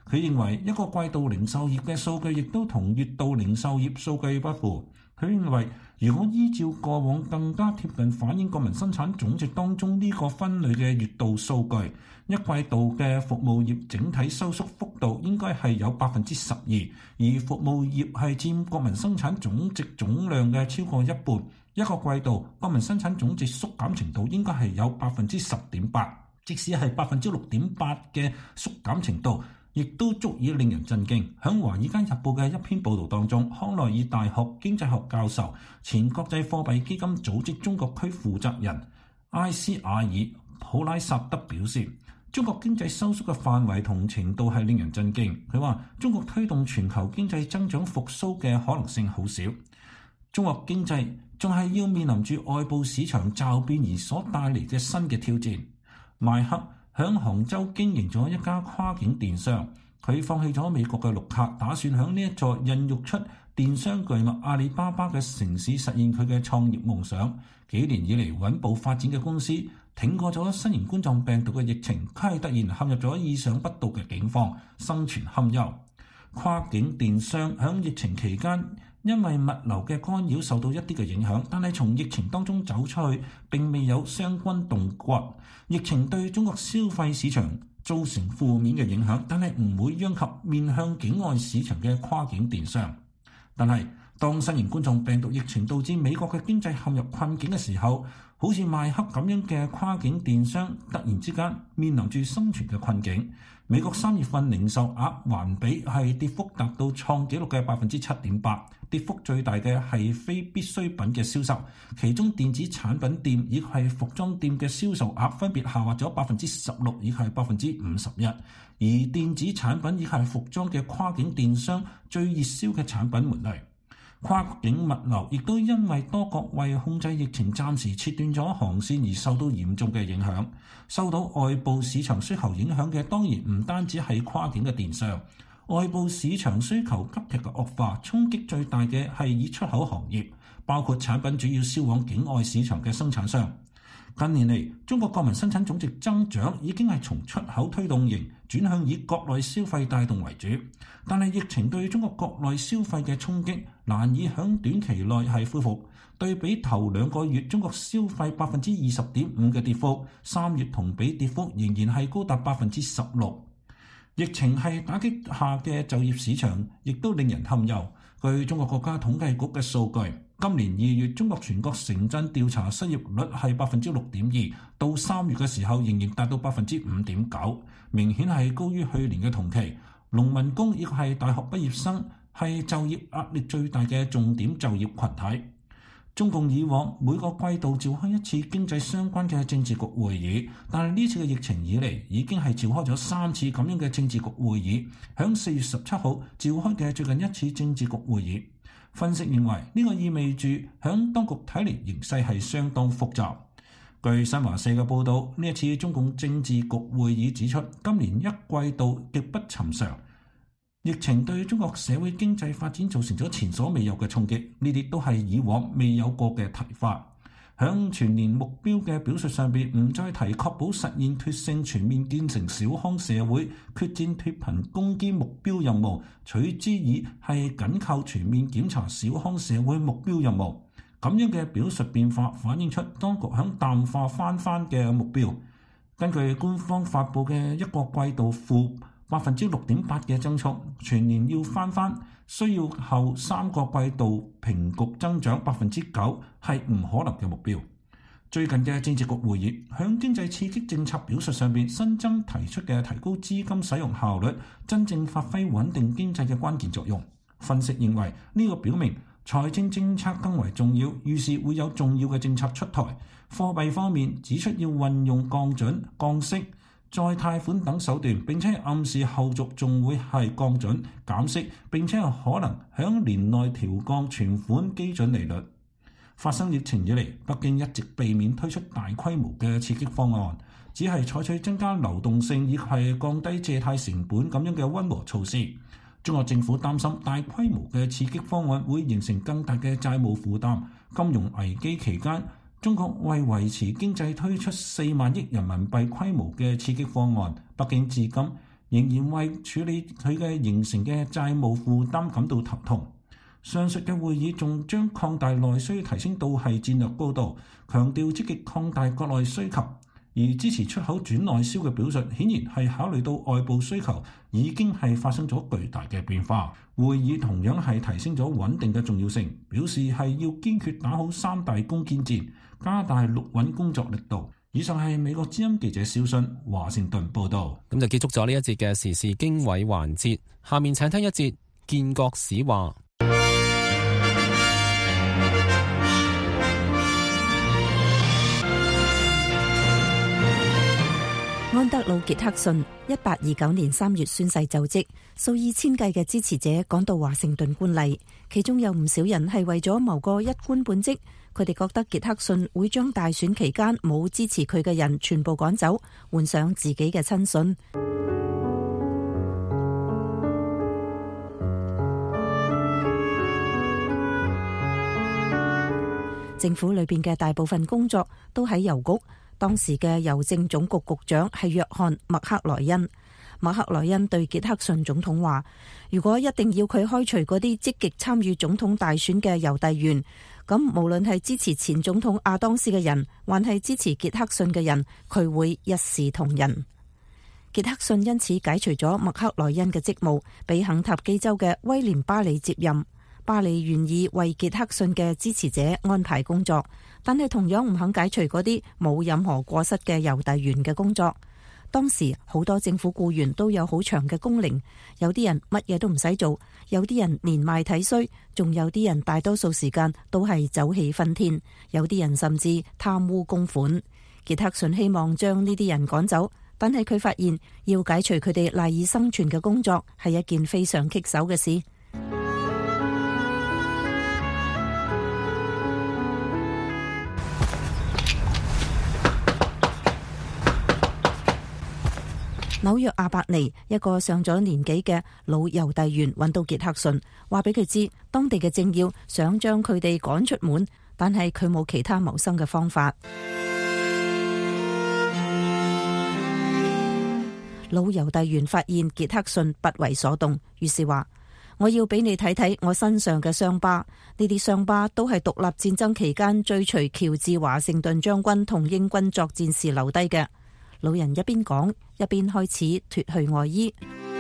佢認為一個季度零售業嘅數據亦都同月度零售業數據不符。佢認為，如果依照過往更加貼近反映國民生產總值當中呢個分類嘅月度數據，一季度嘅服務業整體收縮幅度應該係有12%，而服務業係佔國民生產總值總量嘅超過一半。一個季度國民生產總值縮減程度應該係有10.8%，即使係6.8%嘅縮減程度，亦都足以令人震驚。喺《華爾街日報》嘅一篇報導當中，康奈爾大學經濟學教授、前國際貨幣基金組織中國區負責人埃斯亞爾普拉薩德表示，中國經濟收縮嘅範圍同程度係令人震驚。佢話：中國推動全球經濟增長復甦嘅可能性好少，中國經濟仲係要面臨住外部市場驟變而所帶嚟嘅新嘅挑戰。邁克喺杭州經營咗一家跨境電商，佢放棄咗美國嘅綠卡，打算喺呢一座孕育出電商巨擘阿里巴巴嘅城市實現佢嘅創業夢想。幾年以嚟穩步發展嘅公司，挺過咗新型冠狀病毒嘅疫情，佢係突然陷入咗意想不到嘅境況，生存堪憂。跨境電商喺疫情期間因為物流嘅干擾受到一啲嘅影響，但係從疫情當中走出去並未有傷筋動骨。疫情對中國消費市場造成負面嘅影響，但係唔會殃及面向境外市場嘅跨境電商。但係當新型冠狀病毒疫情導致美國嘅經濟陷入困境嘅時候，好似邁克咁樣嘅跨境電商突然之間面臨住生存嘅困境。美國3月份零售額環比係跌幅達到創紀錄嘅7.8%，跌幅最大嘅係非必需品嘅銷售，其中電子產品店以及係服裝店嘅銷售額分別下滑咗16%以及係51%，而電子產品以及係服裝嘅跨境電商最熱銷嘅產品門類。跨境物流亦都因為多國為控制疫情暫時切斷咗航線而受到嚴重嘅影響。受到外部市場需求影響嘅當然唔單止係跨境嘅電商，外部市場需求急劇嘅惡化，衝擊最大嘅係以出口行業，包括產品主要銷往境外市場嘅生產商。近年嚟，中國國民生產總值增長已經係從出口推動型轉向以國內消費帶動為主，但係疫情對中國國內消費嘅衝擊難以響短期內係恢復。對比頭2個月中國消費20.5%嘅跌幅，3月同比跌幅仍然係高達16%。疫情係打擊下嘅就業市場，亦都令人堪憂。據中國國家統計局嘅數據，今年2月中國全國城鎮調查失業率係6.2%，到3月嘅時候仍然達到5.9%，明顯係高於去年嘅同期。農民工亦係大學畢業生係就業壓力最大嘅重點就業群體。中共以往每個季度召開一次經濟相關嘅政治局會議，但係呢次嘅疫情以嚟已經係召開咗3次咁樣嘅政治局會議。響4月17號召開嘅最近一次政治局會議，分析認為呢個意味住響當局睇嚟形勢係相當複雜。據新華社嘅報導，呢一次中共政治局會議指出，今年一季度極不尋常。疫情對中國社會經濟發展造成咗前所未有嘅衝擊，呢啲都係以往未有過嘅提法。響全年目標嘅表述上邊，唔再提確保實現脫性全面建成小康社會、決戰脫貧攻堅目標任務，取之以係緊扣全面檢查小康社會目標任務。咁樣嘅表述變化反映出當局響淡化翻嘅目標。根據官方發布嘅一個季度負6.8% 嘅增速，全年要翻，需要後3個季度平局增長9%係唔可能嘅目標。最近嘅政治局會議響經濟刺激政策表述上邊新增提出嘅提高資金使用效率，真正發揮穩定經濟嘅關鍵作用。分析認為呢個表明財政政策更為重要，於是會有重要嘅政策出台。貨幣方面指出要運用降準、降息、再貸款等手段，並且暗示後續仲會係降準、減息，並且可能響年內調降存款基準利率。發生疫情以嚟，北京一直避免推出大規模嘅刺激方案，只係採取增加流動性以及降低借貸成本咁樣嘅溫和措施。中國政府擔心大規模嘅刺激方案會形成更大嘅債務負擔。金融危機期間，中國為維持經濟推出4萬億人民幣規模嘅刺激方案，北京至今仍然為處理佢嘅形成嘅債務負擔感到頭痛。上述嘅會議仲將擴大內需提升到係戰略高度，強調積極擴大國內需求，而支持出口轉內銷嘅表述，顯然係考慮到外部需求已經係發生咗巨大嘅變化。會議同樣係提升咗穩定嘅重要性，表示係要堅決打好三大攻堅戰，加大陸穩工作力度。以上係美國之音記者蕭信華盛頓報道。 咁就結束咗呢一節嘅時事經緯環節，下面請聽一節建國史話。 安德魯·傑克遜1829年3月宣誓就職，數以千計嘅支持者趕到華盛頓觀禮，其中有唔少人係為咗謀個一官半職。佢哋覺得傑克遜會將大選期間冇支持佢嘅人全部趕走，換上自己嘅親信。政府裏邊嘅大部分工作都喺郵局。當時嘅郵政總局局長係約翰·麥克萊恩。麥克萊恩對傑克遜總統話：如果一定要佢開除嗰啲積極參與總統大選嘅郵遞員，咁無論係支持前總統亞當斯嘅人，還係支持傑克遜嘅人，佢會一視同仁。傑克遜因此解除咗麥克萊恩嘅職務，俾肯塔基州嘅威廉巴里接任。巴里願意為傑克遜嘅支持者安排工作，但係同樣唔肯解除嗰啲冇任何過失嘅郵遞員嘅工作。當時好多政府僱員都有好長嘅工齡，有啲人乜嘢都唔使做，有啲人年邁體衰，仲有啲人大多數時間都係走氣熏天，有啲人甚至貪污公款。傑克遜希望將呢啲人趕走，但係佢發現要解除佢哋賴以生存嘅工作係一件非常棘手嘅事。紐約阿伯尼一個上咗年紀嘅老郵遞員揾到傑克遜，話俾佢知當地嘅政要想將佢哋趕出門，但係佢冇其他謀生嘅方法。老郵遞員發現傑克遜不為所動，於是話：我要俾你睇睇我身上嘅傷疤，呢啲傷疤都係獨立戰爭期間追隨喬治華盛頓將軍同英軍作戰時留低嘅。老人一邊講，一邊開始脫去外衣。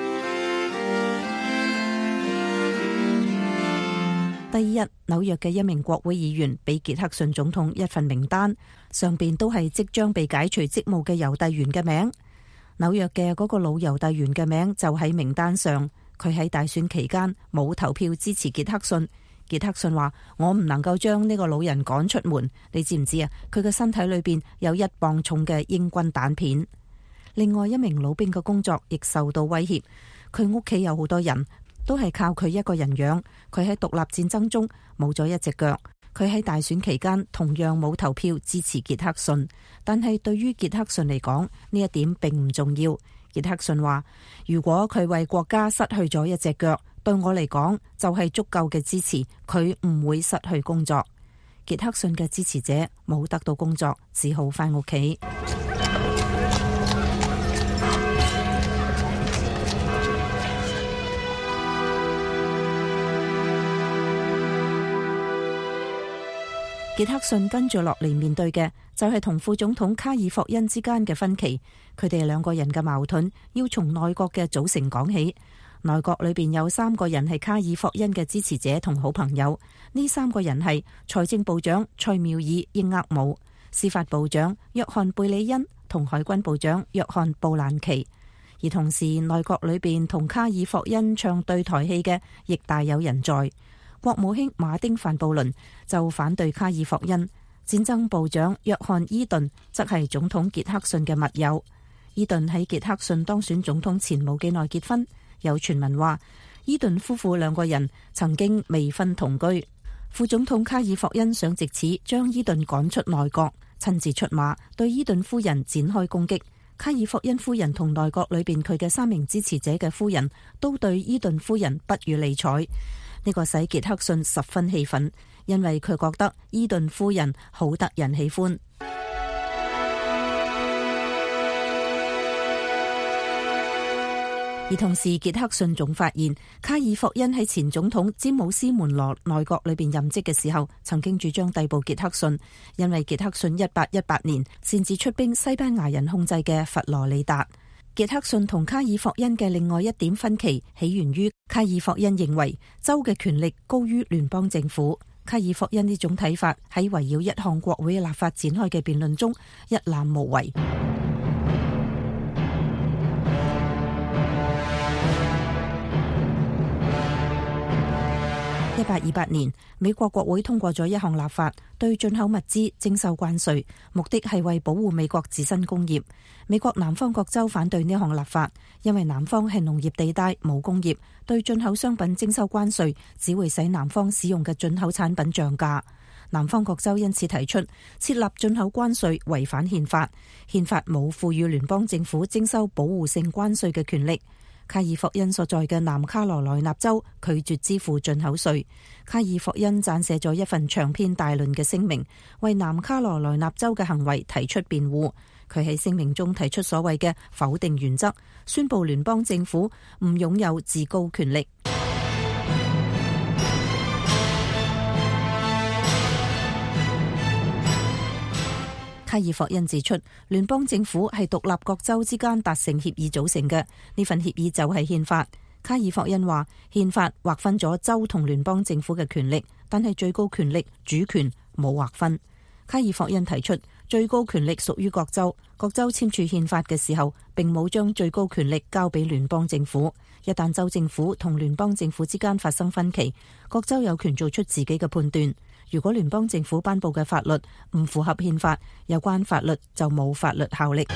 第二日，紐約嘅一名國會議員俾傑克遜總統一份名單，上邊都係即將被解除職務嘅郵遞員嘅名。紐約嘅嗰個老郵遞員嘅名就喺名單上，佢喺大選期間冇投票支持傑克遜。傑克遜話：我唔能夠將呢個老人趕出門，你知唔知啊？佢嘅身體裏邊有1磅重嘅英軍彈片。另外一名老兵嘅工作亦受到威脅，佢屋企有好多人，都係靠佢一個人養。佢喺獨立戰爭中冇咗一隻腳，佢喺大選期間同樣冇投票支持傑克遜，但係對於傑克遜嚟講，呢一點並唔重要。傑克遜話：如果佢為國家失去咗一隻腳，對我嚟講就係足夠嘅支持，佢唔會失去工作。傑克遜嘅支持者冇得到工作，只好返屋企。傑克遜跟住落嚟面對嘅就係同副總統卡爾霍恩之間嘅分歧，佢哋兩個人嘅矛盾要從內閣嘅組成講起。內閣裏邊有3個人係卡爾霍恩嘅支持者同好朋友，呢3個人係財政部長塞繆爾英厄姆、司法部長約翰貝里恩同海軍部長約翰布蘭奇。而同時內閣裏邊同卡爾霍恩唱對台戲嘅亦大有人在。國務卿馬丁范布倫就反對卡爾霍恩，戰爭部長約翰伊頓則係總統傑克遜嘅密友。伊頓喺傑克遜當選總統前冇幾耐結婚，有傳聞話伊頓夫婦2個人曾經未婚同居。副總統卡爾霍恩想藉此將伊頓趕出內閣，親自出馬對伊頓夫人展開攻擊。卡爾霍恩夫人同內閣裏邊佢嘅3名支持者嘅夫人都對伊頓夫人不予理睬。呢個使傑克遜十分氣憤，因為佢覺得伊頓夫人好得人喜歡。 而同時，傑克遜仲發現卡爾霍恩喺前總統詹姆斯門羅內閣裏邊任職嘅時候，曾經主張逮捕傑克遜，因為傑克遜1818年擅自出兵西班牙人控制嘅佛羅里達。傑克遜同卡爾霍恩嘅另外一點分歧起源於卡爾霍恩認為州嘅權力高於聯邦政府。卡爾霍恩呢種睇法喺圍繞一項國會立法展開嘅辯論中一覽無遺。1828年，美國國會通過咗一項立法，對進口物資徵收關稅，目的係為保護美國自身工業。美國南方各州反對呢項立法，因為南方係農業地帶，冇工業，對進口商品徵收關稅，只會使南方使用嘅進口產品漲價。南方各州因此提出設立進口關稅違反憲法，憲法冇賦予聯邦政府徵收保護性關稅嘅權力。卡爾霍恩所在嘅南卡羅來納州拒絕支付進口稅。卡爾霍恩撰寫咗一份長篇大論嘅聲明，為南卡羅來納州嘅行為提出辯護。佢喺聲明中提出所謂嘅否定原則，宣布聯邦政府唔擁有至高權力。卡爾霍恩指出，聯邦政府係獨立各州之間達成協議組成嘅，呢份協議就係憲法。卡爾霍恩話，憲法劃分咗州同聯邦政府嘅權力，但係最高權力主權冇劃分。卡爾霍恩提出，最高權力屬於各州，各州簽署憲法嘅時候，並冇將最高權力交俾聯邦政府。一旦州政府同聯邦政府之間發生分歧，各州有權做出自己嘅判斷。如果聯邦政府頒布嘅法律唔符合憲法，有關法律就冇法律效力。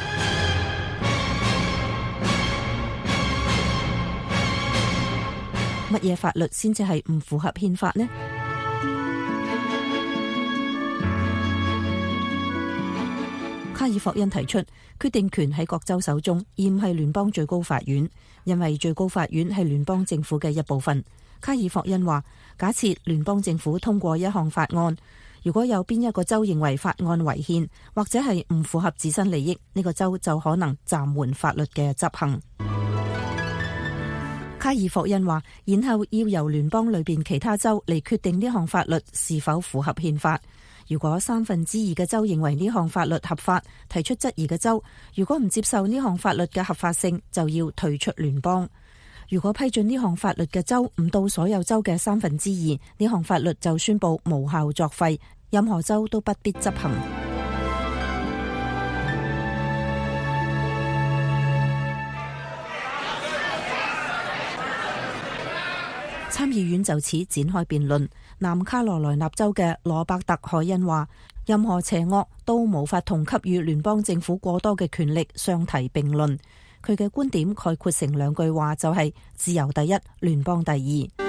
乜嘢法律先至係唔符合憲法呢？卡爾霍恩提出，決定權喺各州手中，而唔係聯邦最高法院，因為最高法院係聯邦政府嘅一部分。卡爾霍恩話，假設聯邦政府通過一項法案，如果有邊一個州認為法案違憲或者係唔符合自身利益，呢個州就可能暫緩法律嘅執行。卡爾霍恩話，然後要由聯邦裏邊其他州嚟決定呢項法律是否符合憲法。如果2/3嘅州認為呢項法律合法，提出質疑嘅州，如果唔接受呢項法律嘅合法性，就要退出聯邦。如果批准呢項法律嘅州唔到所有州嘅2/3，呢項法律就宣布無效作廢，任何州都不必執行。參議院就此展開辯論。南卡羅來納州嘅羅伯特·凱恩話，任何邪惡都無法同給予聯邦政府過多嘅權力相提並論。佢嘅觀點概括成2句話，就係自由第一，聯邦第二。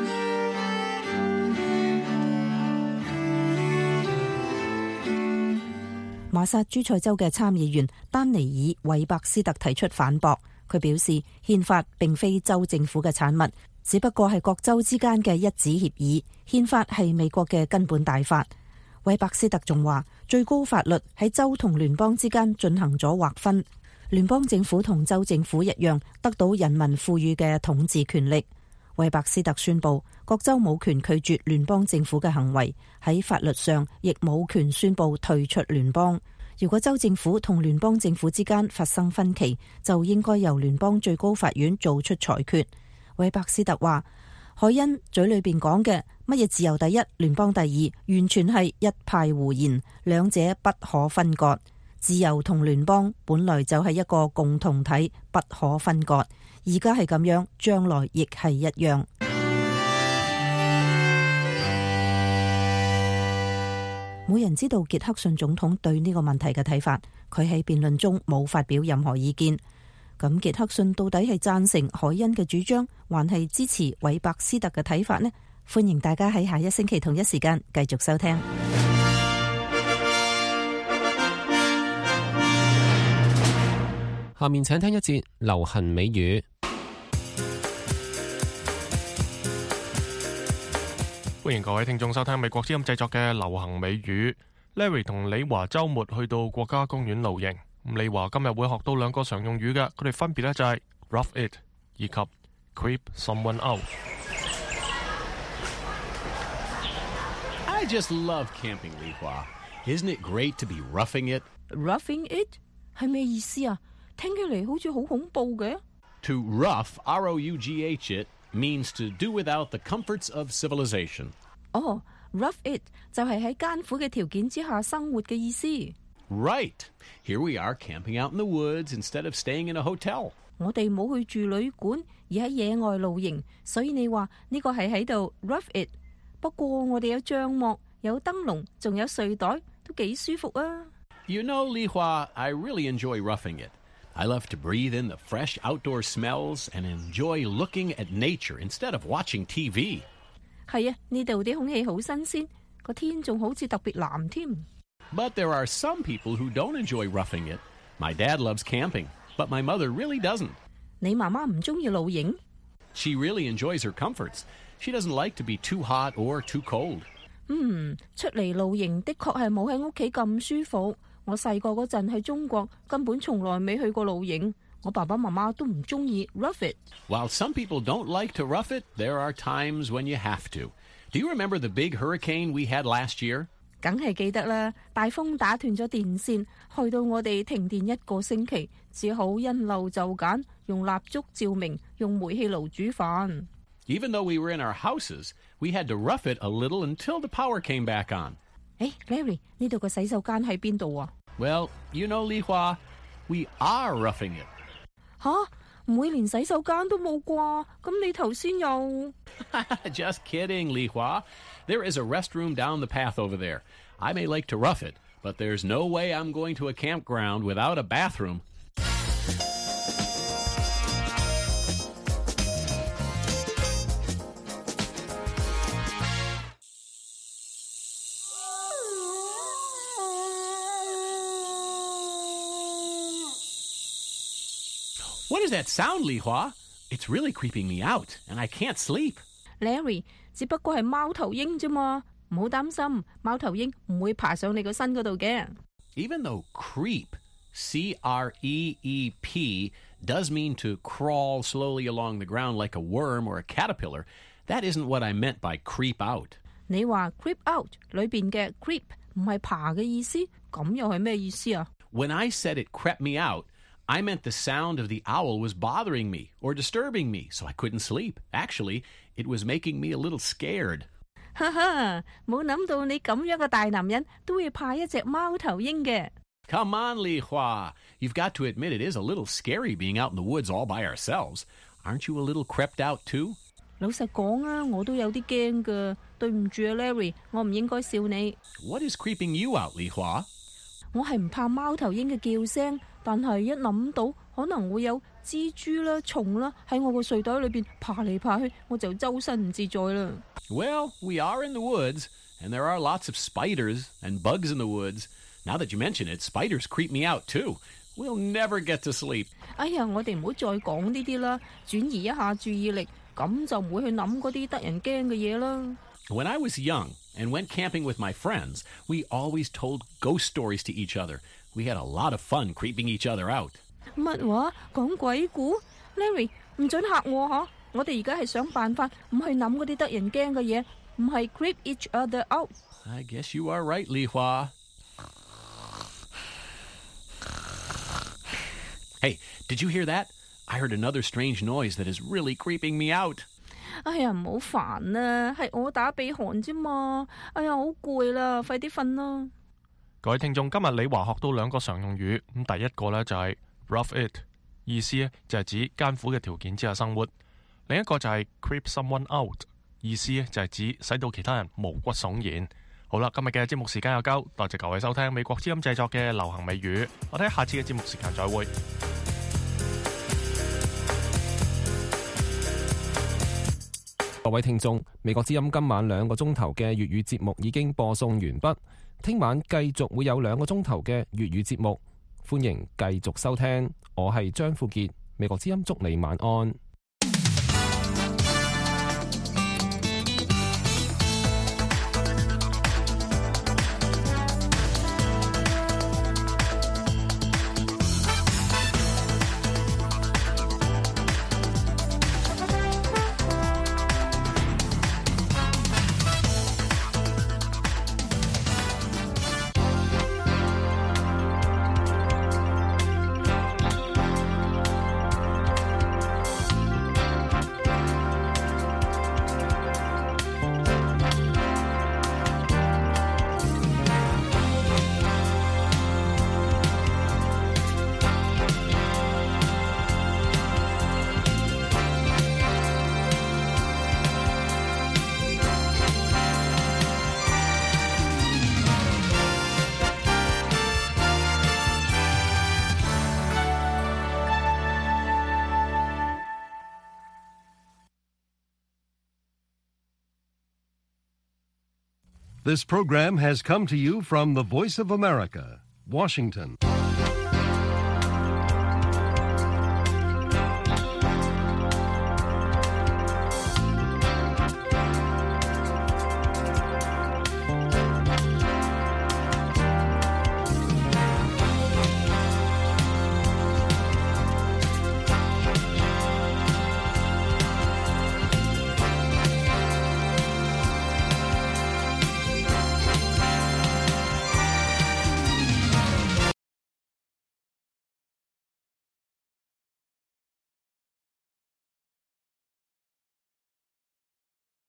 馬薩諸塞州嘅參議員丹尼爾·韋伯斯特提出反駁，佢表示憲法並非州政府嘅產物，只不過係各州之間嘅一紙協議，憲法係美國嘅根本大法。韋伯斯特仲話，最高法律喺州同聯邦之間進行咗劃分，聯邦政府同州政府一樣得到人民賦予嘅統治權力。韋伯斯特宣布，各州冇權拒絕聯邦政府嘅行為，喺法律上亦冇權宣布退出聯邦。如果州政府同聯邦政府之間發生分歧，就應該由聯邦最高法院做出裁決。韋伯斯特話，凱恩嘴裏邊講嘅乜嘢自由第一，聯邦第二，完全係一派胡言，兩者不可分割。自由同聯邦本來就係一個共同體，不可分割。而家係咁樣，將來亦係一樣。冇人知道傑克遜總統對呢個問題嘅睇法，佢喺辯論中冇發表任何意見。咁傑克遜到底係贊成凱恩嘅主張，還係支持韋伯斯特嘅睇法呢？歡迎大家喺下一星期同一時間繼續收聽。 下面請聽一節流行美語。 歡迎各位聽眾收聽美國之音製作嘅流行美語。Larry 同李華周末去到國家公園露營。李華今日會學到2個常用語嘅，佢哋分別咧就係 rough it 以及 creep someone out。 I just love camping, Li Hua. Isn't it great to be roughing it? Roughing it 係咩意思啊？聽起嚟好似好恐怖嘅。 To rough, R-O-U-G-H it, means to do without the comforts of civilization. 哦，rough it 就係喺艱苦嘅條件之下生活嘅意思。 Right. Here we are camping out in the woods instead of staying in a hotel. 我哋冇去住旅館，而喺野外露營，所以你話呢個係喺度 rough it。不過我哋有帳幕、有燈籠，仲有睡袋，都幾舒服啊。 You know, Li Hua, I really enjoy roughing it. I love to breathe in the fresh outdoor smells and enjoy looking at nature instead of watching TV. 係啊，呢度啲空氣好新鮮，個天仲好似特別藍添。 But there are some people who don't enjoy roughing it. My dad loves camping, but my mother really doesn't. 你媽媽唔中意露營？ She really enjoys her comforts. She doesn't like to be too hot or too cold. 出嚟露營的確係冇喺屋企咁舒服。我細個嗰陣喺中國根本從來未去過露營，我爸爸媽媽都唔中意 rough it。 While some people don't like to rough it, there are times when you have to. Do you remember the big hurricane we had last year? 梗係記得啦，大風打斷咗電線，去到我哋停電1個星期，只好因陋就簡，用蠟燭照明，用煤氣爐煮飯。 Even though we were in our houses, we had to rough it a little until the power came back on. Larry， 呢度個洗手間喺邊度啊？ Well, you know, Li Hua, we are roughing it. 吓，唔會連洗手間都冇啩？咁你頭先又 Just kidding, Li Hua. There is a restroom down the path over there. I may like to rough it, but there's no way I'm going to a campground without a bathroom. What is that sound, Li Hua? It's really creeping me out, and I can't sleep. Larry， 只不過係貓頭鷹啫嘛，唔好擔心，貓頭鷹唔會爬上你個身嗰度嘅。 Even though creep, C-R-E-E-P, does mean to crawl slowly along the ground like a worm or a caterpillar, that isn't what I meant by creep out. 你話 creep out 裏邊嘅 creep 唔係爬嘅意思，咁又係咩意思啊？ When I said it crept me out, I meant the sound of the owl was bothering me or disturbing me, so I couldn't sleep. Actually, it was making me a little scared. 哈哈，冇諗到你咁樣嘅大男人都會怕一隻貓頭鷹嘅。 Come on, Li Hua. You've got to admit it is a little scary being out in the woods all by ourselves. Aren't you a little crept out too? 老實講啊，我都有啲驚㗎。對唔住啊 ，Larry， 我唔應該笑你。 What is creeping you out, Li Hua? 我係唔怕貓頭鷹嘅叫聲，但係一諗到可能會有蜘蛛啦、蟲啦喺我個睡袋裏邊爬嚟爬去，我就周身唔自在啦。 Well, we are in the woods, and there are lots of spiders and bugs in the woods. Now that you mention it, spiders creep me out too. We'll never get to sleep. 哎呀，我哋唔好再講呢啲啦，轉移一下注意力，咁就唔會去諗嗰啲得人驚嘅嘢啦。 When I was young and went camping with my friends, we always told ghost stories to each other. We had a lot of fun creeping each other out. 乜話？講鬼故 ？Larry， 唔准嚇我嚇！我哋而家係想辦法，唔去諗嗰啲得人驚嘅嘢，唔係 creep each other out。 I guess you are right, Li Hua. Hey, did you hear that? I heard another strange noise that is really creeping me out. 哎呀，唔好煩啊，係我打鼻鼾啫嘛。哎呀，好攰啦，快啲瞓啦。 各位聽眾，今日李華學到2個常用語，咁第一個呢就係 rough it， 意思呢就係指艱苦嘅條件之下生活；另一個就係 creep someone out， 意思呢就係指使到其他人毛骨悚然。好啦，今日嘅節目時間又夠，多謝各位收聽美國之音製作嘅流行美語，我哋喺下次嘅節目時間再會。 各位聽眾，美國之音今晚2個鐘頭嘅粵語節目已經播送完畢，聽晚繼續會有2個鐘頭嘅粵語節目，歡迎繼續收聽。我係張富傑，美國之音祝你晚安。 This program has come to you from the Voice of America, Washington.